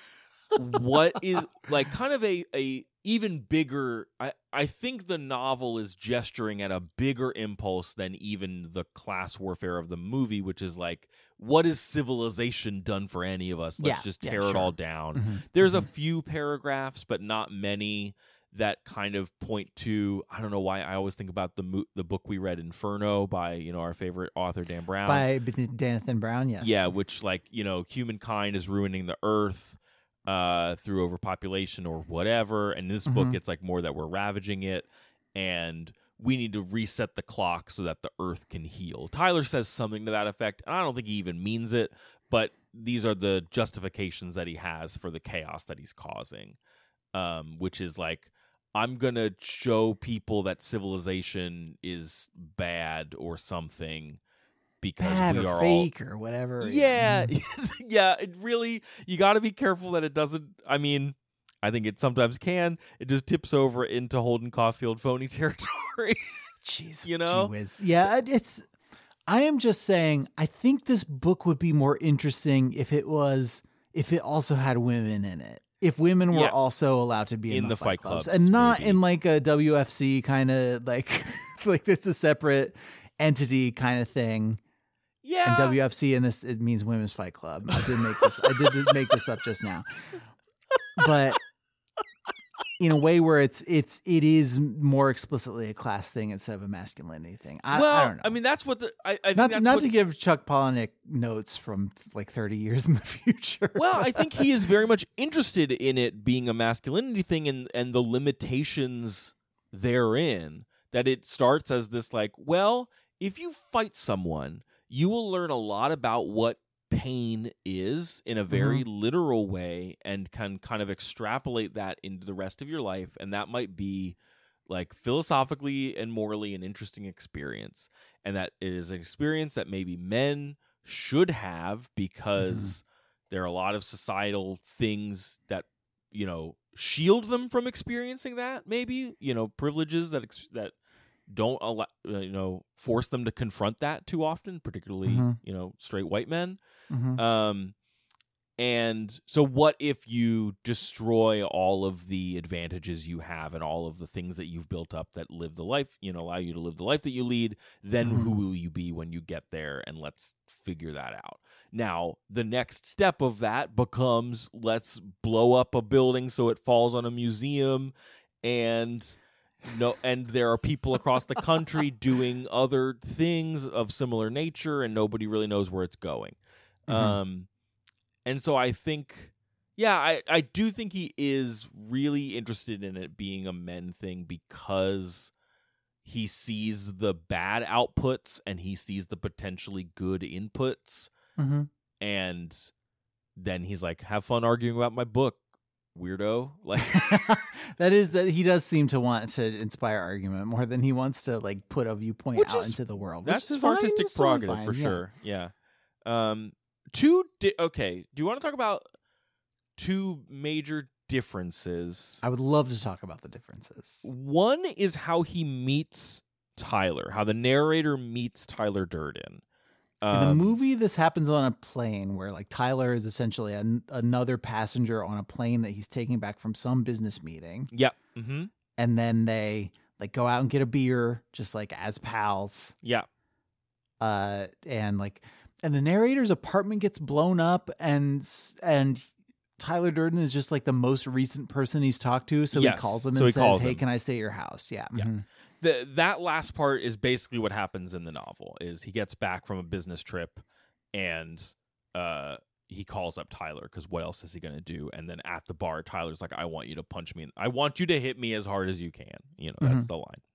what is like kind of a a even bigger I I think the novel is gesturing at a bigger impulse than even the class warfare of the movie, which is like, what has civilization done for any of us? Let's Yeah, just yeah, tear it sure. all down. Mhm, There's a mhm. few paragraphs, but not many, that kind of point to, I don't know why I always think about the mo- the book we read, Inferno, by, you know, our favorite author Dan Brown. By Jonathan Brown, yes. Yeah, which like, you know, humankind is ruining the earth uh through overpopulation or whatever, and in this book Mhm. it's like more that we're ravaging it and we need to reset the clock so that the earth can heal. Tyler says something to that effect, and I don't think he even means it, but these are the justifications that he has for the chaos that he's causing, um which is like, I'm gonna show people that civilization is bad or something because Bad we or are all fake or whatever. yeah, yeah. It really, you got to be careful that it doesn't. I mean, I think it sometimes can. It just tips over into Holden Caulfield phony territory. Jeez, You know? gee whiz. Yeah, it- it's. I am just saying. I think this book would be more interesting if it was if it also had women in it. If women were Yeah. also allowed to be in, In the, the fight, fight clubs, clubs, and not maybe. in like a W F C kind of like like this a separate entity kind of thing. yeah, And W F C in this it means Women's Fight Club. I did make this. I did make this up just now, but in a way where it's it's it is more explicitly a class thing instead of a masculinity thing. I, well, I don't know. mean, that's what the I, I think not that's not to what's- give Chuck Palahniuk notes from like thirty years in the future. Well, I think he is very much interested in it being a masculinity thing and and the limitations therein. That it starts as this like, well, if you fight someone, you will learn a lot about what pain is in a very literal way and can kind of extrapolate that into the rest of your life, and that might be like philosophically and morally an interesting experience, and that it is an experience that maybe men should have because there are a lot of societal things that, you know, shield them from experiencing that, maybe, you know, privileges that ex- that don't allow, uh, you know, force them to confront that too often, particularly, Mhm. you know, straight white men. Mhm. Um, and so what if you destroy all of the advantages you have and all of the things that you've built up that live the life, you know, allow you to live the life that you lead, then Mhm. who will you be when you get there? And let's figure that out. Now, the next step of that becomes, let's blow up a building so it falls on a museum, and no, and there are people across the country doing other things of similar nature, and nobody really knows where it's going. Mhm. Um, and so I think, yeah, I, I do think he is really interested in it being a men thing because he sees the bad outputs and he sees the potentially good inputs. Mhm. And then he's like, have fun arguing about my book, weirdo. Like that is that he does seem to want to inspire argument more than he wants to like put a viewpoint Which out is- into the world. that's which is his fine, artistic it's totally prerogative fine, for yeah. sure. Yeah. Um, two. Di- okay. Do you want to talk about two major differences? I would love to talk about the differences. One is how he meets Tyler, how the narrator meets Tyler Durden. In the Um, movie, this happens on a plane where like Tyler is essentially an, another passenger on a plane that he's taking back from some business meeting. Yeah. Mm-hmm. And then they like go out and get a beer just like as pals. Yeah. Uh, and like, and the narrator's apartment gets blown up and, s- and Tyler Durden is just like the most recent person he's talked to. So Yes. he calls him So and he says, calls hey, him. can I stay at your house? Yeah. Yeah. mhm. The, that last part is basically what happens in the novel. Is he gets back from a business trip, and uh, he calls up Tyler because what else is he gonna do? And then at the bar, Tyler's like, "I want you to punch me. In- I want you to hit me as hard as you can." You know, that's the line.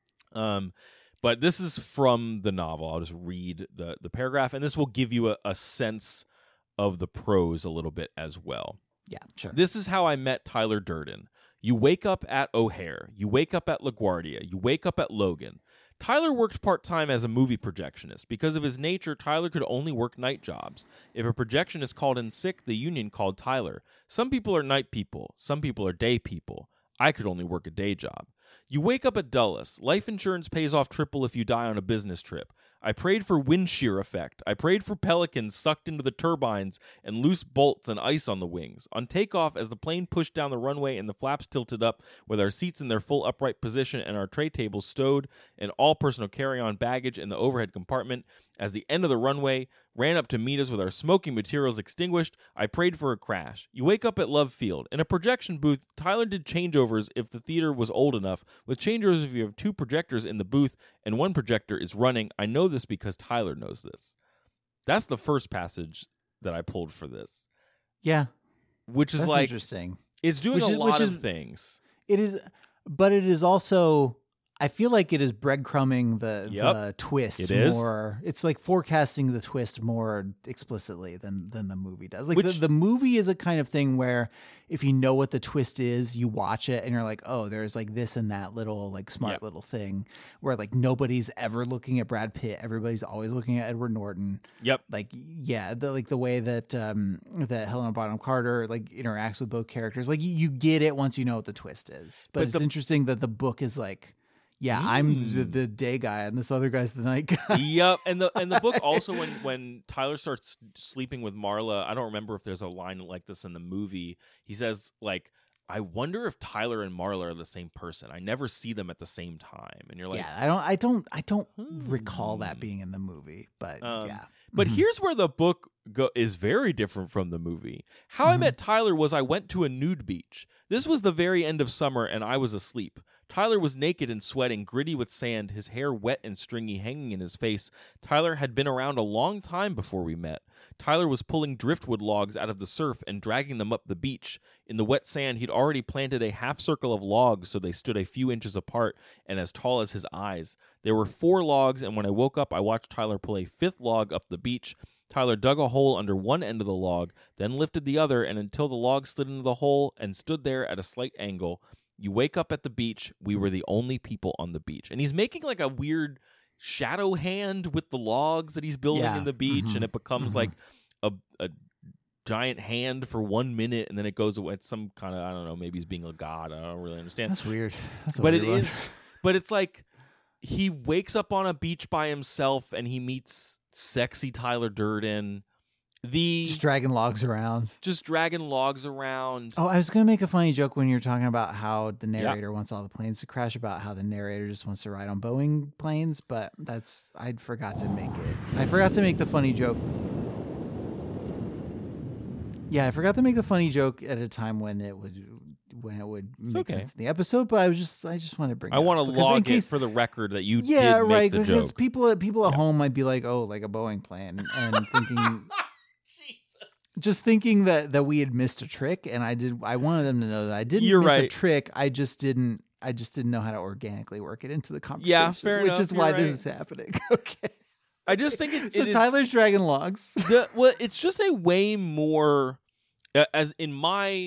Um, but this is from the novel. I'll just read the the paragraph, and this will give you a, a sense of the prose a little bit as well. Yeah, sure. This is how I met Tyler Durden. You wake up at O'Hare. You wake up at LaGuardia. You wake up at Logan. Tyler worked part-time as a movie projectionist. Because of his nature, Tyler could only work night jobs. If a projectionist called in sick, the union called Tyler. Some people are night people. Some people are day people. I could only work a day job. You wake up at Dulles. Life insurance pays off triple if you die on a business trip. I prayed for wind shear effect. I prayed for pelicans sucked into the turbines and loose bolts and ice on the wings. On takeoff, as the plane pushed down the runway and the flaps tilted up, with our seats in their full upright position and our tray tables stowed and all personal carry-on baggage in the overhead compartment, as the end of the runway ran up to meet us with our smoking materials extinguished, I prayed for a crash. You wake up at Love Field. In a projection booth, Tyler did changeovers if the theater was old enough. With changeovers if you have two projectors in the booth and one projector is running. I know this because Tyler knows this. That's the first passage that I pulled for this. Yeah. Which is That's like, interesting. it's doing Which a is- lot which of is- things. It is, but it is also, I feel like it is breadcrumbing the, Yep. the twist It is. more. It's like forecasting the twist more explicitly than than the movie does. Like Which- the, the movie is a kind of thing where if you know what the twist is, you watch it and you're like, oh, there's like this and that little like smart Yep. little thing where like nobody's ever looking at Brad Pitt. Everybody's always looking at Edward Norton. Yep. Like, yeah, the like the way that um that Helena Bonham Carter like interacts with both characters. Like you, you get it once you know what the twist is. But, But it's the- interesting that the book is like, yeah, I'm the, Mm. the day guy and this other guy's the night guy. Yep, and the and the book also when when Tyler starts sleeping with Marla, I don't remember if there's a line like this in the movie. He says like, "I wonder if Tyler and Marla are the same person. I never see them at the same time." And you're like, yeah, I don't I don't I don't recall Hmm. that being in the movie, but Um, yeah. But Mhm. here's where the book go- is very different from the movie. How I Mhm. Met Tyler was I went to a nude beach. This was the very end of summer, and I was asleep. Tyler was naked and sweating, gritty with sand, his hair wet and stringy hanging in his face. Tyler had been around a long time before we met. Tyler was pulling driftwood logs out of the surf and dragging them up the beach. In the wet sand, he'd already planted a half circle of logs so they stood a few inches apart and as tall as his eyes. There were four logs, and when I woke up, I watched Tyler pull a fifth log up the beach. Tyler dug a hole under one end of the log, then lifted the other, and until the log slid into the hole and stood there at a slight angle. You wake up at the beach. We were the only people on the beach. And he's making like a weird shadow hand with the logs that he's building Yeah. in the beach, Mhm. and it becomes Mhm. like a, a giant hand for one minute, and then it goes away. It's some kind of, I don't know, maybe he's being a god. I don't really understand. That's weird. That's a but it weird one. is, but it's like he wakes up on a beach by himself and he meets sexy Tyler Durden. The just dragging logs around. just dragging logs around. Oh, I was gonna make a funny joke when you were talking about how the narrator wants all the planes to crash, about how the narrator just wants to ride on Boeing planes, but that's I forgot to make it. I forgot to make the funny joke. Yeah, I forgot to make the funny joke at a time when it would when it would It's make okay. sense in the episode, but I was just I just want to bring. I it want up to because in log case- it for the record that you Yeah, did make right. the Because joke. people at people at home might be like, "Oh, like a Boeing plane," and thinking, just thinking that that we had missed a trick. And I did. I wanted them to know that I didn't You're miss a right. trick. I just didn't. I just didn't know how to organically work it into the conversation. Yeah, fair which enough. is why You're this right. is happening. Okay. I just think it, So it is Tyler's dragging logs. the, well, it's just a way more, uh, as in my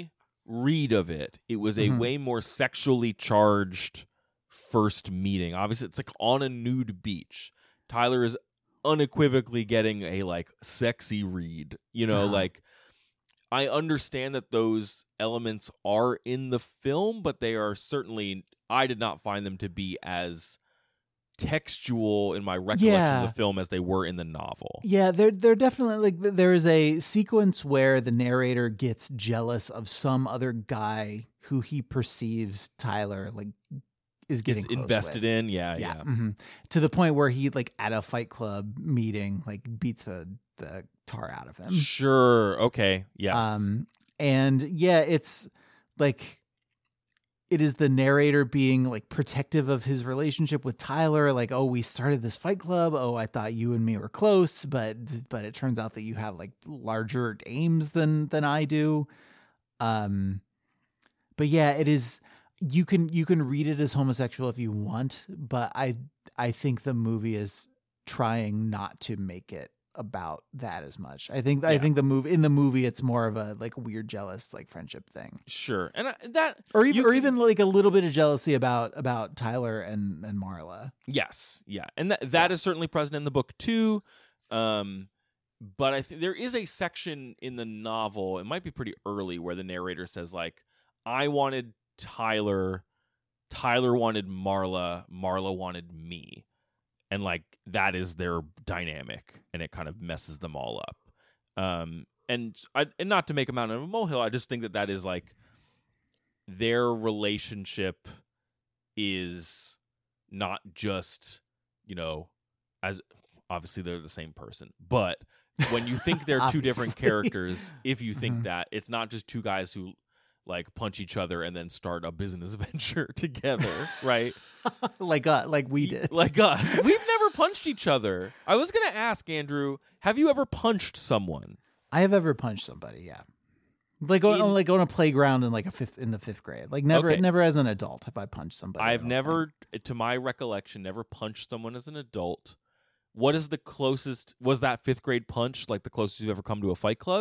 read of it, it was a Mhm. way more sexually charged first meeting. Obviously, it's like on a nude beach. Tyler is unequivocally getting a like sexy read. You know, Uh-huh. like I understand that those elements are in the film, but they are certainly, I did not find them to be as textual in my recollection Yeah. of the film as they were in the novel. Yeah, they're they're definitely like th- there is a sequence where the narrator gets jealous of some other guy who he perceives Tyler like is getting Is close invested with. in, yeah, Yeah, yeah. mhm. To the point where he like at a Fight Club meeting like beats the the tar out of him. Sure. Okay. Yes. Um, and yeah, it's like it is the narrator being like protective of his relationship with Tyler. Like, oh, we started this Fight Club. Oh, I thought you and me were close, but but it turns out that you have like larger aims than than I do. Um, but yeah, it is. You can you can read it as homosexual if you want, but I I think the movie is trying not to make it about that as much. I think I Yeah. think the movie in the movie it's more of a like weird jealous like friendship thing. Sure. And I, that Or even you or can- even like a little bit of jealousy about about Tyler and and Marla. Yes, yeah, and that that is certainly present in the book too. Um, but I think there is a section in the novel. It might be pretty early where the narrator says like, "I wanted Tyler, Tyler wanted Marla, Marla wanted me," and like that is their dynamic, and it kind of messes them all up. Um, and I and not to make a mountain of a molehill, I just think that that is like their relationship is not just, you know, as obviously they're the same person, but when you think they're two different Obviously. characters, if you think Mhm. that it's not just two guys who like punch each other and then start a business venture together, right? like uh, like we Y- did. Like us. We've never punched each other. I was going to ask, Andrew, have you ever punched someone? I have ever punched somebody, yeah. Like on, In- like on a playground in like a fifth in the fifth grade. Like never Okay. never as an adult have I punched somebody. I I've don't never, to my recollection, never punched someone as an adult. What is the closest? Was that fifth grade punch like the closest you've ever come to a Fight Club?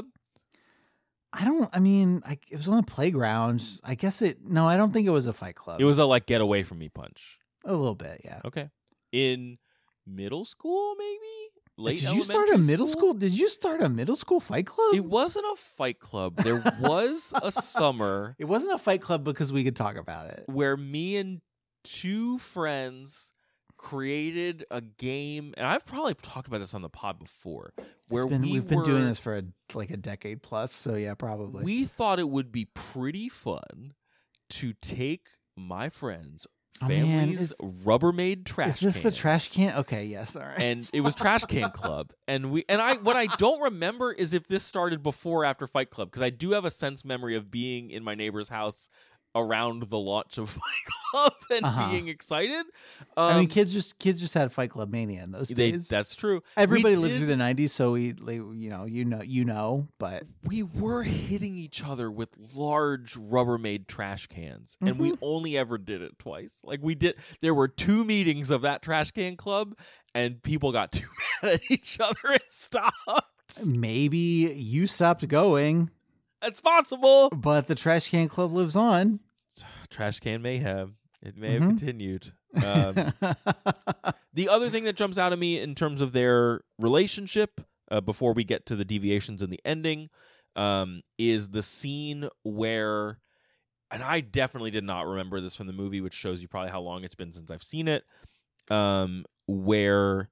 I don't. I mean, I, it was on a playground. I guess it. No, I don't think it was a Fight Club. It was a like get away from me punch. a little bit, yeah. Okay, in middle school, maybe late. Did you start a elementary middle school? Did you start a middle school Fight Club? It wasn't a Fight Club. There was a summer It wasn't a Fight Club because we could talk about it. where me and two friends created a game, and I've probably talked about this on the pod before. Where It's been, we we've been doing were- this for a, like a decade plus, so yeah, probably. We thought it would be pretty fun to take my friends' Oh, man, family's is- Rubbermaid trash Is this the cans. trash can? Okay, yes, all right. And it was Trash Can Club, and we and I. What I don't remember is if this started before or after Fight Club, because I do have a sense memory of being in my neighbor's house around the launch of Fight Club and Uh-huh. being excited. Um, I mean, kids just kids just had Fight Club mania in those they, days. that's true. Everybody We lived did- through the nineties, so we, like, you know, you know, you know, but We were hitting each other with large Rubbermaid trash cans, and we only ever did it twice. Like we did, there were two meetings of that trash can club, and people got too mad at each other and stopped. maybe you stopped going, That's possible. but the trash can club lives on. Trash can mayhem. It may Mhm. have continued. Um, the other thing that jumps out at me in terms of their relationship, uh, before we get to the deviations in the ending, um, is the scene where, and I definitely did not remember this from the movie, which shows you probably how long it's been since I've seen it, um, where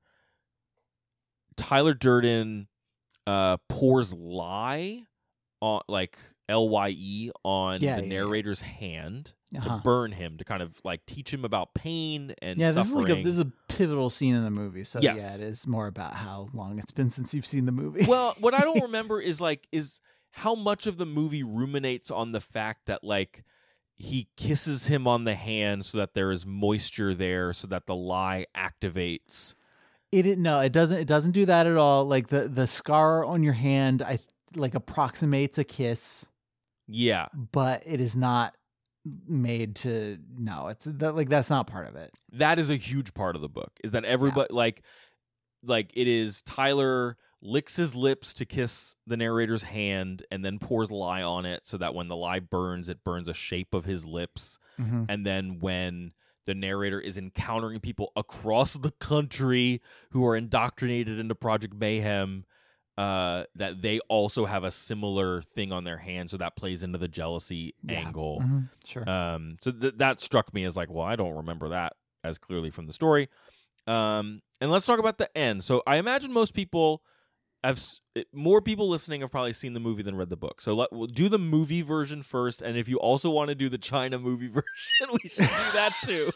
Tyler Durden uh, pours lye on, like L Y E, on Yeah, the yeah, yeah. narrator's hand Uh-huh. to burn him, to kind of like teach him about pain and Yeah, this suffering. is like a this is a pivotal scene in the movie. So Yes. yeah, it is more about how long it's been since you've seen the movie. Well, what I don't remember is like is how much of the movie ruminates on the fact that like he kisses him on the hand so that there is moisture there, so that the lye activates. It, it no, it doesn't. It doesn't do that at all. Like the the scar on your hand, I like approximates a kiss, Yeah, but it is not made to. No, it's that like that's not part of it. that is a huge part of the book. Is that everybody like like it is Tyler licks his lips to kiss the narrator's hand, and then pours lye on it so that when the lye burns, it burns a shape of his lips. Mm-hmm. And then when the narrator is encountering people across the country who are indoctrinated into Project Mayhem, uh, that they also have a similar thing on their hand, so that plays into the jealousy Yeah. angle. Mm-hmm. Sure. Um, so th- that struck me as like, well, I don't remember that as clearly from the story. Um, and let's talk about the end. So I imagine most people have s- more people listening have probably seen the movie than read the book. So let, we'll do the movie version first, and if you also want to do the China movie version, we should do that too.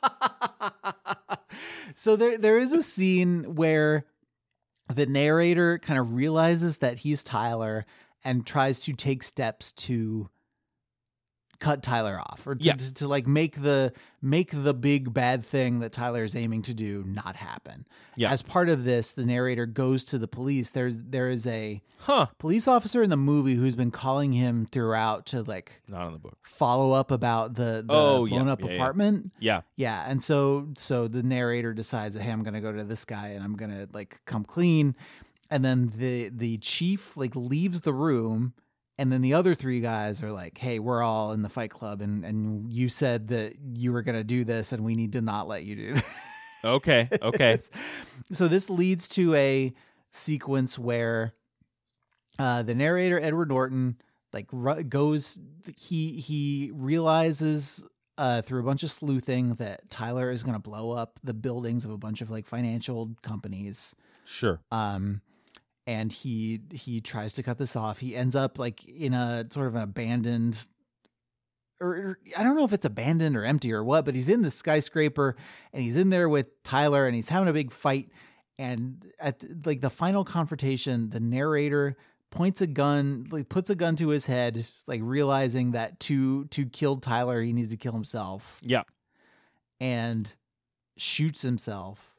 So there there is a scene where the narrator kind of realizes that he's Tyler and tries to take steps to cut Tyler off, or to, Yeah. to, to like make the make the big bad thing that Tyler is aiming to do not happen. Yeah. As part of this, the narrator goes to the police. There's there is a Huh? police officer in the movie who's been calling him throughout to like Not in the book. follow up about the, the Oh, yeah. blown up Yeah, yeah. apartment. Yeah. Yeah, and so so the narrator decides, hey, I'm gonna go to this guy and I'm gonna like come clean, and then the the chief like leaves the room, and then the other three guys are like, hey, we're all in the Fight Club, and and you said that you were gonna do this, and we need to not let you do this. Okay. Okay. So this leads to a sequence where uh, the narrator Edward Norton like ru- goes he he realizes uh, through a bunch of sleuthing that Tyler is going to blow up the buildings of a bunch of like financial companies. Sure. Um, and he he tries to cut this off. He ends up like in a sort of an abandoned, or, or I don't know if it's abandoned or empty or what, but he's in the skyscraper and he's in there with Tyler and he's having a big fight. And at the, like the final confrontation, the narrator points a gun, like puts a gun to his head, like realizing that to to kill Tyler, he needs to kill himself, Yeah. and shoots himself.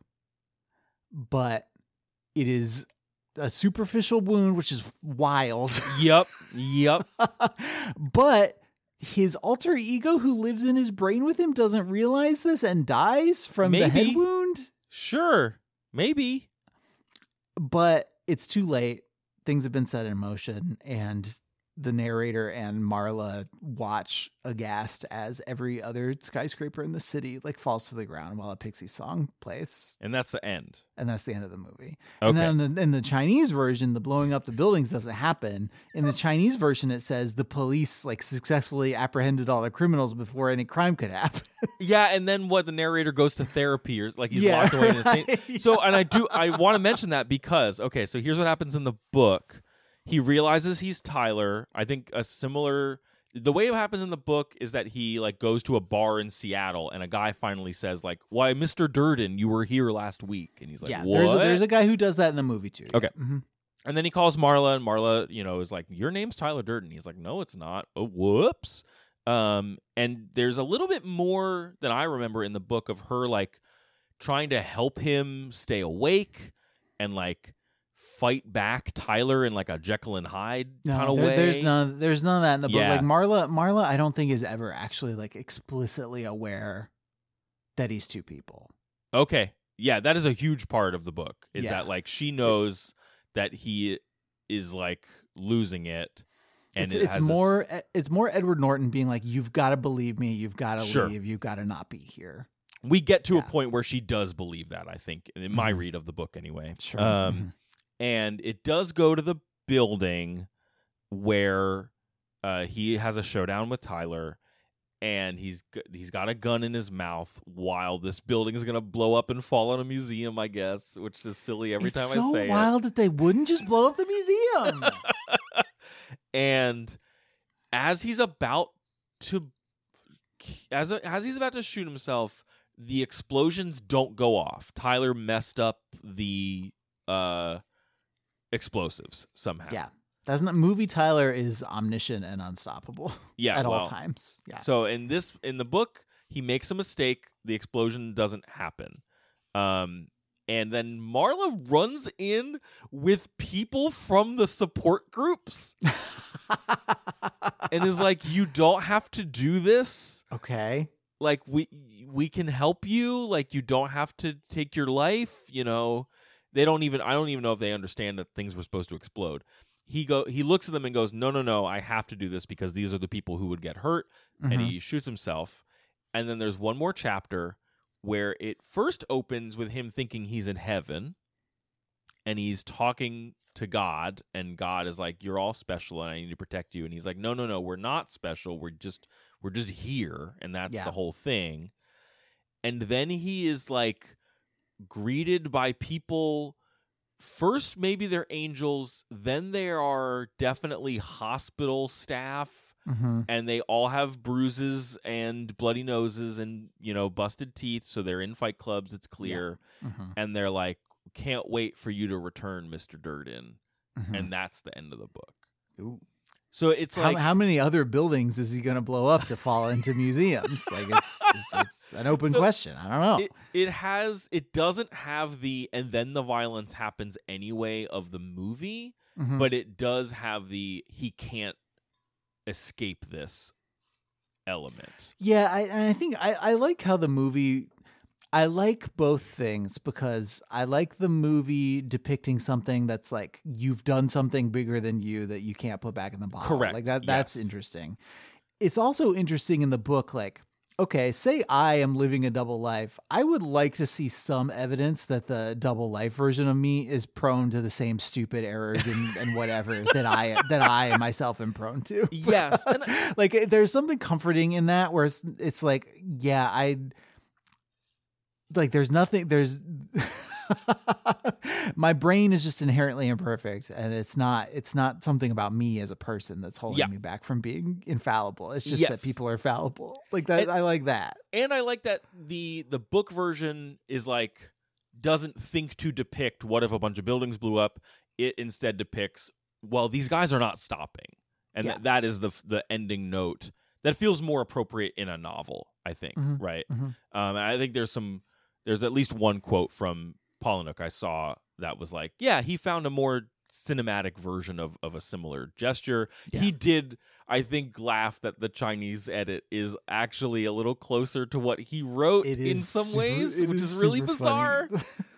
But it is a superficial wound, which is wild. Yep. Yep. But his alter ego who lives in his brain with him doesn't realize this and dies from the head Maybe. wound. Sure. Maybe. But it's too late. Things have been set in motion, and the narrator and Marla watch aghast as every other skyscraper in the city like falls to the ground while a Pixie song plays. And that's the end. And that's the end of the movie. Okay. And then in the, in the Chinese version, the blowing up the buildings doesn't happen. In the Chinese version, it says the police like successfully apprehended all the criminals before any crime could happen. Yeah, and then what? The narrator goes to therapy, or like he's Yeah, locked away in his right. thing. So, and I do, I want to mention that because, okay, so here's what happens in the book. He realizes he's Tyler. I think a similar, the way it happens in the book is that he like goes to a bar in Seattle, and a guy finally says like, "Why, Mister Durden, you were here last week," and he's like, yeah, "What?" there's a, there's a guy who does that in the movie too. Okay. Yeah. Mhm. And then he calls Marla, and Marla, you know, is like, "Your name's Tyler Durden." He's like, "No, it's not." Oh, whoops. Um, and there's a little bit more than I remember in the book of her like trying to help him stay awake and like fight back Tyler in like a Jekyll and Hyde No, kind of there- way. There's none. There's none of that in the book. Yeah. Like Marla, Marla, I don't think is ever actually like explicitly aware that he's two people. Okay. Yeah, that is a huge part of the book. Is Yeah. that like she knows that he is like losing it. And it's it it's has this- more it's more Edward Norton being like, you've got to believe me, you've got to Sure. leave, you've got to not be here. we get to Yeah. a point where she does believe that, I think, in my Mhm. read of the book anyway. Sure. Um, Mhm. And it does go to the building where uh, he has a showdown with Tyler, and he's g- he's got a gun in his mouth while this building is gonna blow up and fall on a museum, I guess, which is silly every It's time so I say wild that they wouldn't just blow up the museum. it. And as he's about to, as as he's about to shoot himself, the explosions don't go off. Tyler messed up the uh, explosives somehow. Yeah. Doesn't movie Tyler is omniscient and unstoppable Yeah, at all well, times. Yeah. So in this in the book, he makes a mistake. The explosion doesn't happen. Um, and then Marla runs in with people from the support groups and is like, "You don't have to do this. Okay. Like we we can help you. Like you don't have to take your life, you know." they don't even I don't even know if they understand that things were supposed to explode. He go he looks at them and goes, no, no, no, I have to do this because these are the people who would get hurt. Mm-hmm. And he shoots himself. And then there's one more chapter where it first opens with him thinking he's in heaven and he's talking to God, and God is like, you're all special and I need to protect you. And he's like, no, no, no, we're not special. We're just we're just here, and that's yeah. the whole thing. And then he is like greeted by people. First, maybe they're angels, then there are definitely hospital staff, mm-hmm. and they all have bruises and bloody noses and, you know, busted teeth, so they're in fight clubs, it's clear. Yeah. Mm-hmm. And they're like, can't wait for you to return, Mister Durden. Mm-hmm. And that's the end of the book. Ooh. So it's like, how, how many other buildings is he going to blow up to fall into museums? Like it's, it's, it's an open so question. I don't know. It, it has, it doesn't have the, and then the violence happens anyway of the movie, mm-hmm. but it does have the, he can't escape this element. Yeah. I, and I think I, I like how the movie, I like both things because I like the movie depicting something that's like you've done something bigger than you that you can't put back in the bottle. Correct. Like that. Yes. That's interesting. It's also interesting in the book. Like, okay, say I am living a double life. I would like to see some evidence that the double life version of me is prone to the same stupid errors and, and whatever that I that I myself am prone to. Yes. And like there's something comforting in that where it's, it's like, yeah, I. Like there's nothing there's my brain is just inherently imperfect, and it's not it's not something about me as a person that's holding yeah. me back from being infallible. It's just yes. that people are fallible. Like that and, I like that. And I like that the the book version is like doesn't think to depict what if a bunch of buildings blew up. It instead depicts, well, these guys are not stopping. And yeah. th- that is the the ending note that feels more appropriate in a novel, I think, mm-hmm. right? Mm-hmm. Um and I think there's some There's at least one quote from Pollock I saw that was like, yeah, he found a more cinematic version of, of a similar gesture. Yeah. He did, I think, laugh that the Chinese edit is actually a little closer to what he wrote it in some super, ways, which is, is really bizarre.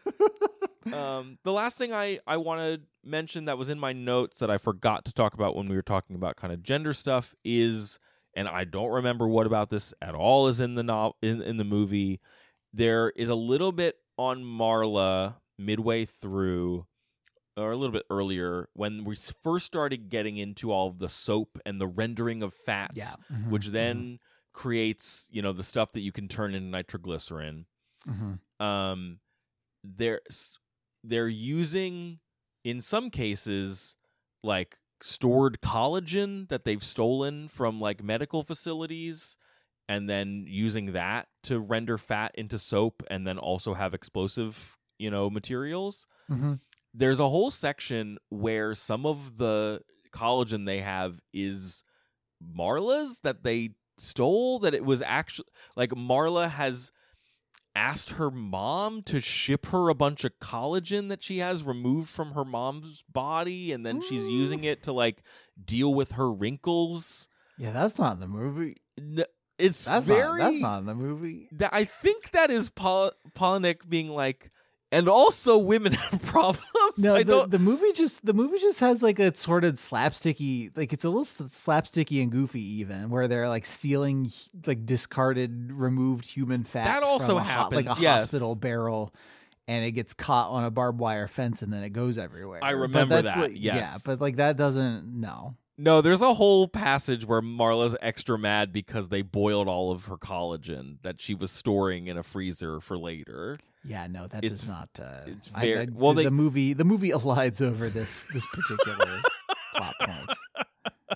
um, the last thing I, I want to mention that was in my notes that I forgot to talk about when we were talking about kind of gender stuff is, and I don't remember what about this at all is in the no- in, in the movie, there is a little bit on Marla midway through, or a little bit earlier, when we first started getting into all of the soap and the rendering of fats, yeah. mm-hmm, which then mm-hmm. creates, you know, the stuff that you can turn into nitroglycerin. Mm-hmm. Um, they're they're using, in some cases, like stored collagen that they've stolen from like medical facilities, and then using that to render fat into soap and then also have explosive, you know, materials. Mm-hmm. There's a whole section where some of the collagen they have is Marla's that they stole, that it was actually, like Marla has asked her mom to ship her a bunch of collagen that she has removed from her mom's body, and then Ooh. she's using it to, like, deal with her wrinkles. Yeah, that's not in the movie. No, It's that's very. Not, that's not in the movie. That I think that is Pol- Polnick being like, and also women have problems. No, I the, don't... the movie just the movie just has like a sort of slapsticky, like it's a little slapsticky and goofy even, where they're like stealing like discarded, removed human fat. That also from a, happens, like a yes. hospital barrel, and it gets caught on a barbed wire fence, and then it goes everywhere. I remember that. Like, yes, yeah, but like that doesn't no. No, there's a whole passage where Marla's extra mad because they boiled all of her collagen that she was storing in a freezer for later. Yeah, no, that it's, does not. Uh, it's very I, I, well. The, they, the movie, the movie elides over this this particular plot point.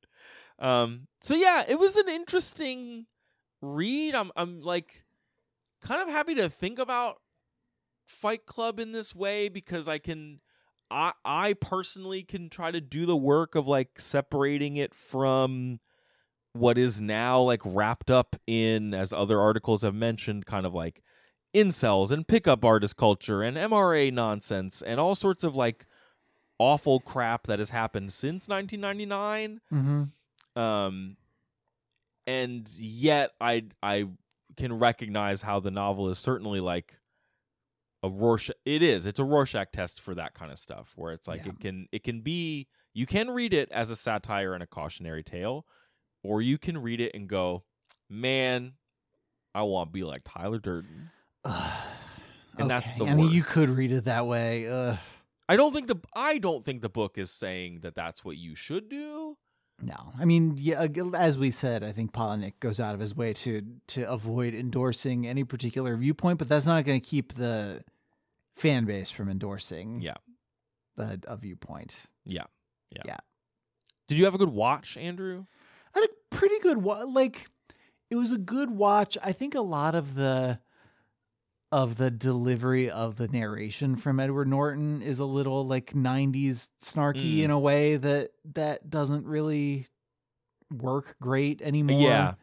Um. So yeah, it was an interesting read. I'm. I'm like, kind of happy to think about Fight Club in this way because I can. I I personally can try to do the work of like separating it from what is now like wrapped up in, as other articles have mentioned, kind of like incels and pickup artist culture and M R A nonsense and all sorts of like awful crap that has happened since nineteen ninety-nine. Mm-hmm. Um, and yet I I can recognize how the novel is certainly like a Rorschach, it is. It's a Rorschach test for that kind of stuff, where it's like Yeah. it can it can be. You can read it as a satire and a cautionary tale, or you can read it and go, "Man, I want to be like Tyler Durden." And that's the I mean, you worst. could read it that way. Ugh. I don't think the I don't think the book is saying that that's what you should do. No, I mean, yeah, as we said, I think Palahniuk goes out of his way to to avoid endorsing any particular viewpoint, but that's not going to keep the fan base from endorsing Yeah, the, a viewpoint. yeah, yeah. Yeah. Did you have a good watch, Andrew? I had a pretty good wa- like it was a good watch. I think a lot of the of the delivery of the narration from Edward Norton is a little like nineties snarky Mm. in a way that that doesn't really work great anymore. Yeah.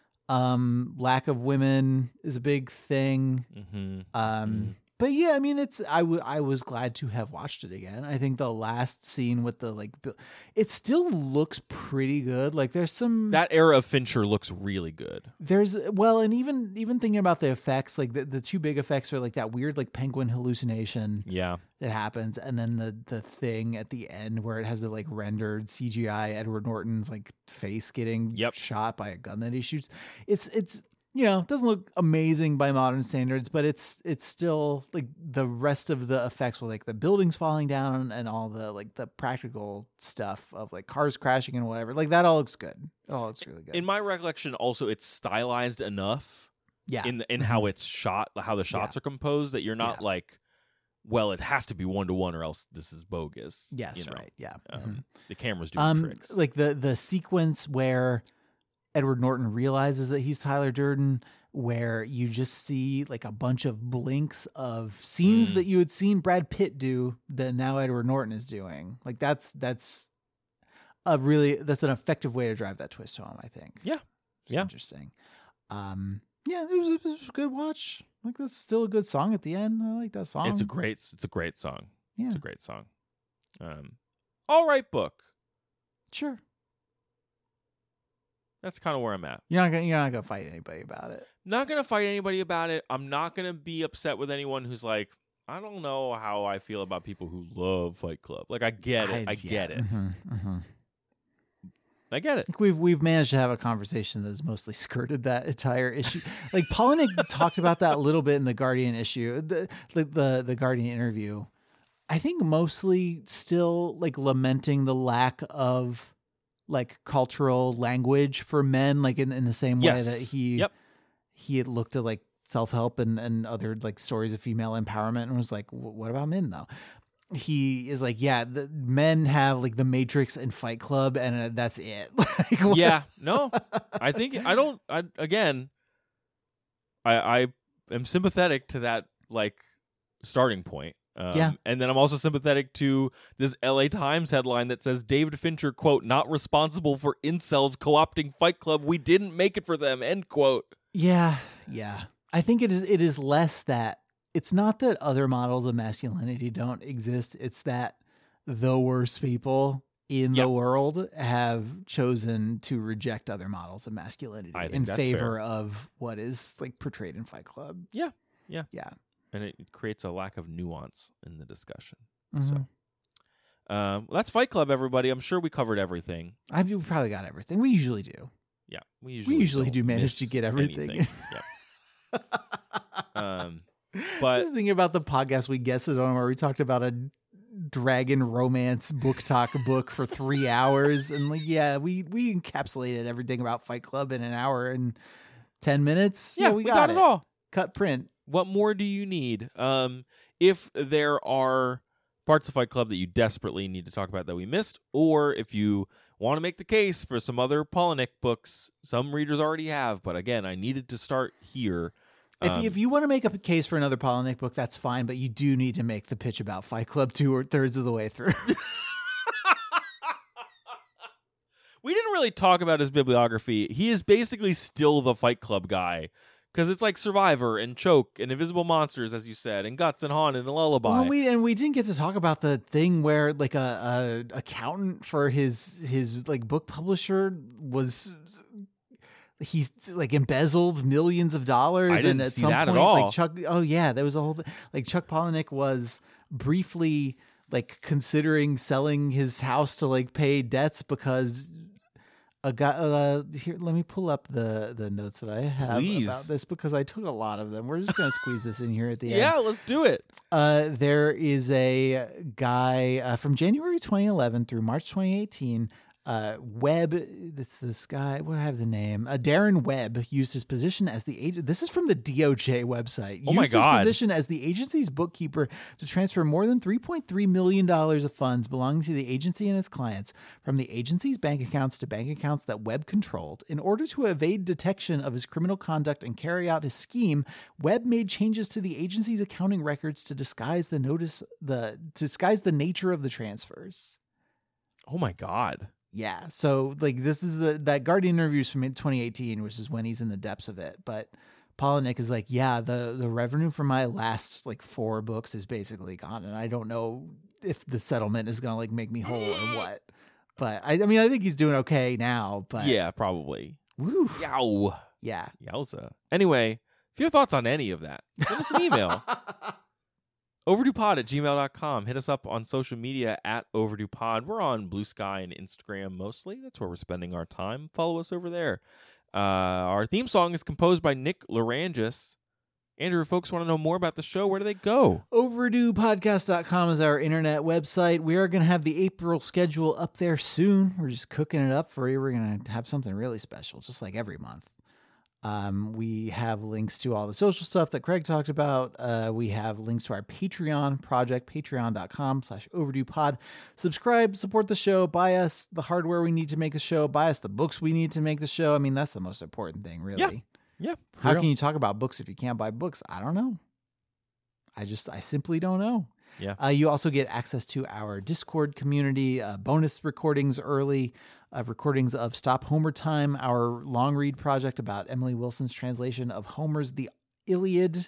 Um lack of women is a big thing. Mm-hmm. Um Mhm. But yeah, I mean, it's I, w- I was glad to have watched it again. I think the last scene with the like, bu- it still looks pretty good. Like there's some That era of Fincher looks really good. there's well, and even even thinking about the effects, like the, the two big effects are like that weird like penguin hallucination Yeah. that happens, and then the the thing at the end where it has the like rendered C G I Edward Norton's like face getting Yep. shot by a gun that he shoots. It's it's. You know, it doesn't look amazing by modern standards, but it's it's still like the rest of the effects with like the buildings falling down and all the like the practical stuff of like cars crashing and whatever. Like that all looks good. It all looks really good. In my recollection, also it's stylized enough yeah. in the, in how it's shot, how the shots are composed, that you're not Yeah. like, well, it has to be one to one or else this is bogus. yes, you know? right. Yeah. Um, Mhm. The camera's doing Um, tricks. like the the sequence where Edward Norton realizes that he's Tyler Durden, where you just see like a bunch of blinks of scenes Mm. that you had seen Brad Pitt do that now Edward Norton is doing. Like that's that's a really that's an effective way to drive that twist home, I think. Yeah. It's Yeah. interesting. Um, yeah, it was, it was a good watch. Like that's still a good song at the end. I like that song. it's a great, it's a great song. yeah, It's a great song. Um, all right, book. sure. That's kind of where I'm at. You're not gonna you're not gonna fight anybody about it. Not gonna fight anybody about it. I'm not gonna be upset with anyone who's like, I don't know how I feel about people who love Fight Club. Like, I get it. I, get it. Mhm, mhm. I get it. I think we've we've managed to have a conversation that's mostly skirted that entire issue. Like Palahniuk talked about that a little bit in the Guardian issue, the, the the the Guardian interview. I think mostly still like lamenting the lack of like cultural language for men, like in, in the same way Yes. that he Yep. he had looked at like self-help and, and other like stories of female empowerment and was like, what about men though? He is like, yeah, the men have like the Matrix and Fight Club, and uh, that's it. Like, what- Yeah. No, I think I don't. I again, I I am sympathetic to that like starting point. Um, Yeah. And then I'm also sympathetic to this L A Times headline that says David Fincher, quote, not responsible for incels co-opting Fight Club. We didn't make it for them, end quote. yeah, yeah. I think it is. It is less that it's not that other models of masculinity don't exist. It's that the worst people in Yep. the world have chosen to reject other models of masculinity I think in that's favor fair. of what is like portrayed in Fight Club. Yeah. Yeah. Yeah. And it creates a lack of nuance in the discussion. Mhm. So, um, well, that's Fight Club, everybody. I'm sure we covered everything. I've we probably got everything. We usually do. Yeah, we usually usually don't do manage to miss get everything. anything. Yep. Um, Just but thinking about the podcast we guested on where we talked about a dragon romance book talk book for three hours, and like, yeah, we we encapsulated everything about Fight Club in an hour and ten minutes. yeah, we, got, it all. Cut print. What more do you need? Um, if there are parts of Fight Club that you desperately need to talk about that we missed, or if you want to make the case for some other Palahniuk books, some readers already have, but again, I needed to start here. If Um, if you want to make a case for another Palahniuk book, that's fine, but you do need to make the pitch about Fight Club two or thirds of the way through. we didn't really talk about his bibliography. He is basically still the Fight Club guy. Because it's like Survivor and Choke and Invisible Monsters, as you said, and Guts and Haunted and Lullaby. Well, we and we didn't get to talk about the thing where like a, a accountant for his his like book publisher was he's like embezzled millions of dollars. I didn't and at see some that at point, all. Like Chuck, oh yeah, there was a whole thing. Like Chuck Palahniuk was briefly like considering selling his house to like pay debts because a guy. Uh, here, let me pull up the the notes that I have Please. about this because I took a lot of them. We're just gonna squeeze this in here at the end. Yeah, let's do it. Uh, there is a guy uh, from January twenty eleven through March twenty eighteen. Uh, Webb, it's this guy. What do I have the name? Uh, Darren Webb used his position as the agent. This is from the D O J website. Oh my used God. his position as the agency's bookkeeper to transfer more than three point three million dollars of funds belonging to the agency and its clients from the agency's bank accounts to bank accounts that Webb controlled. In order to evade detection of his criminal conduct and carry out his scheme, Webb made changes to the agency's accounting records to disguise the notice the disguise the nature of the transfers. Oh my God. Yeah, so like this is a, that Guardian interviews from twenty eighteen, which is when he's in the depths of it. But Palahniuk is like, yeah, the the revenue from my last like four books is basically gone, and I don't know if the settlement is gonna like make me whole or what. But I, I mean, I think he's doing okay now. But Yeah, probably. woo, Yow. yeah. Yowza. Anyway, if you have thoughts on any of that, send us an email. overduepod at gmail dot com. Hit us up on social media at overduepod. We're on Blue Sky and Instagram mostly. That's where we're spending our time. Follow us over there. Uh, our theme song is composed by Nick Larangis. Andrew, if folks want to know more about the show, where do they go? overdue podcast dot com is our internet website. We are going to have the April schedule up there soon. We're just cooking it up for you. We're going to have something really special, just like every month. Um, we have links to all the social stuff that Craig talked about. Uh, we have links to our Patreon project, patreon dot com slash overdue pod. Subscribe, support the show, buy us the hardware we need to make the show, buy us the books we need to make the show. I mean, that's the most important thing, really. Yeah. Yeah. for How real. can you talk about books if you can't buy books? I don't know. I just, I simply don't know. Yeah. Uh, you also get access to our Discord community, uh, bonus recordings early, uh, recordings of Stop Homer Time, our long read project about Emily Wilson's translation of Homer's The Iliad.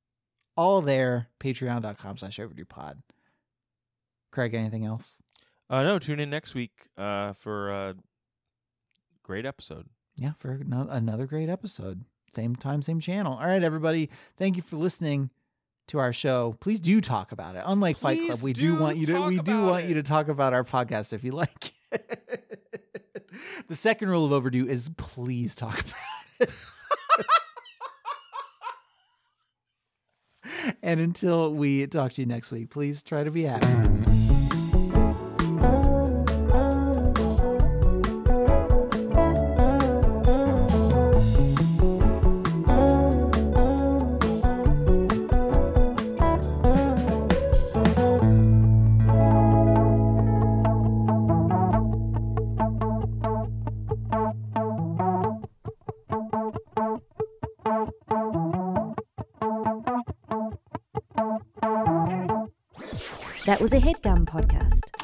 All there, patreon dot com slash overdue pod. Craig, anything else? Uh, no, tune in next week uh, for a great episode. Yeah, for no- another great episode. Same time, same channel. All right, everybody. Thank you for listening to our show. Please do talk about it. Unlike Fight Please Club, we do, do want you to talk we do about want it. you to talk about our podcast if you like. The second rule of overdue is please talk about it. And until we talk to you next week, please try to be happy. That was a HeadGum podcast.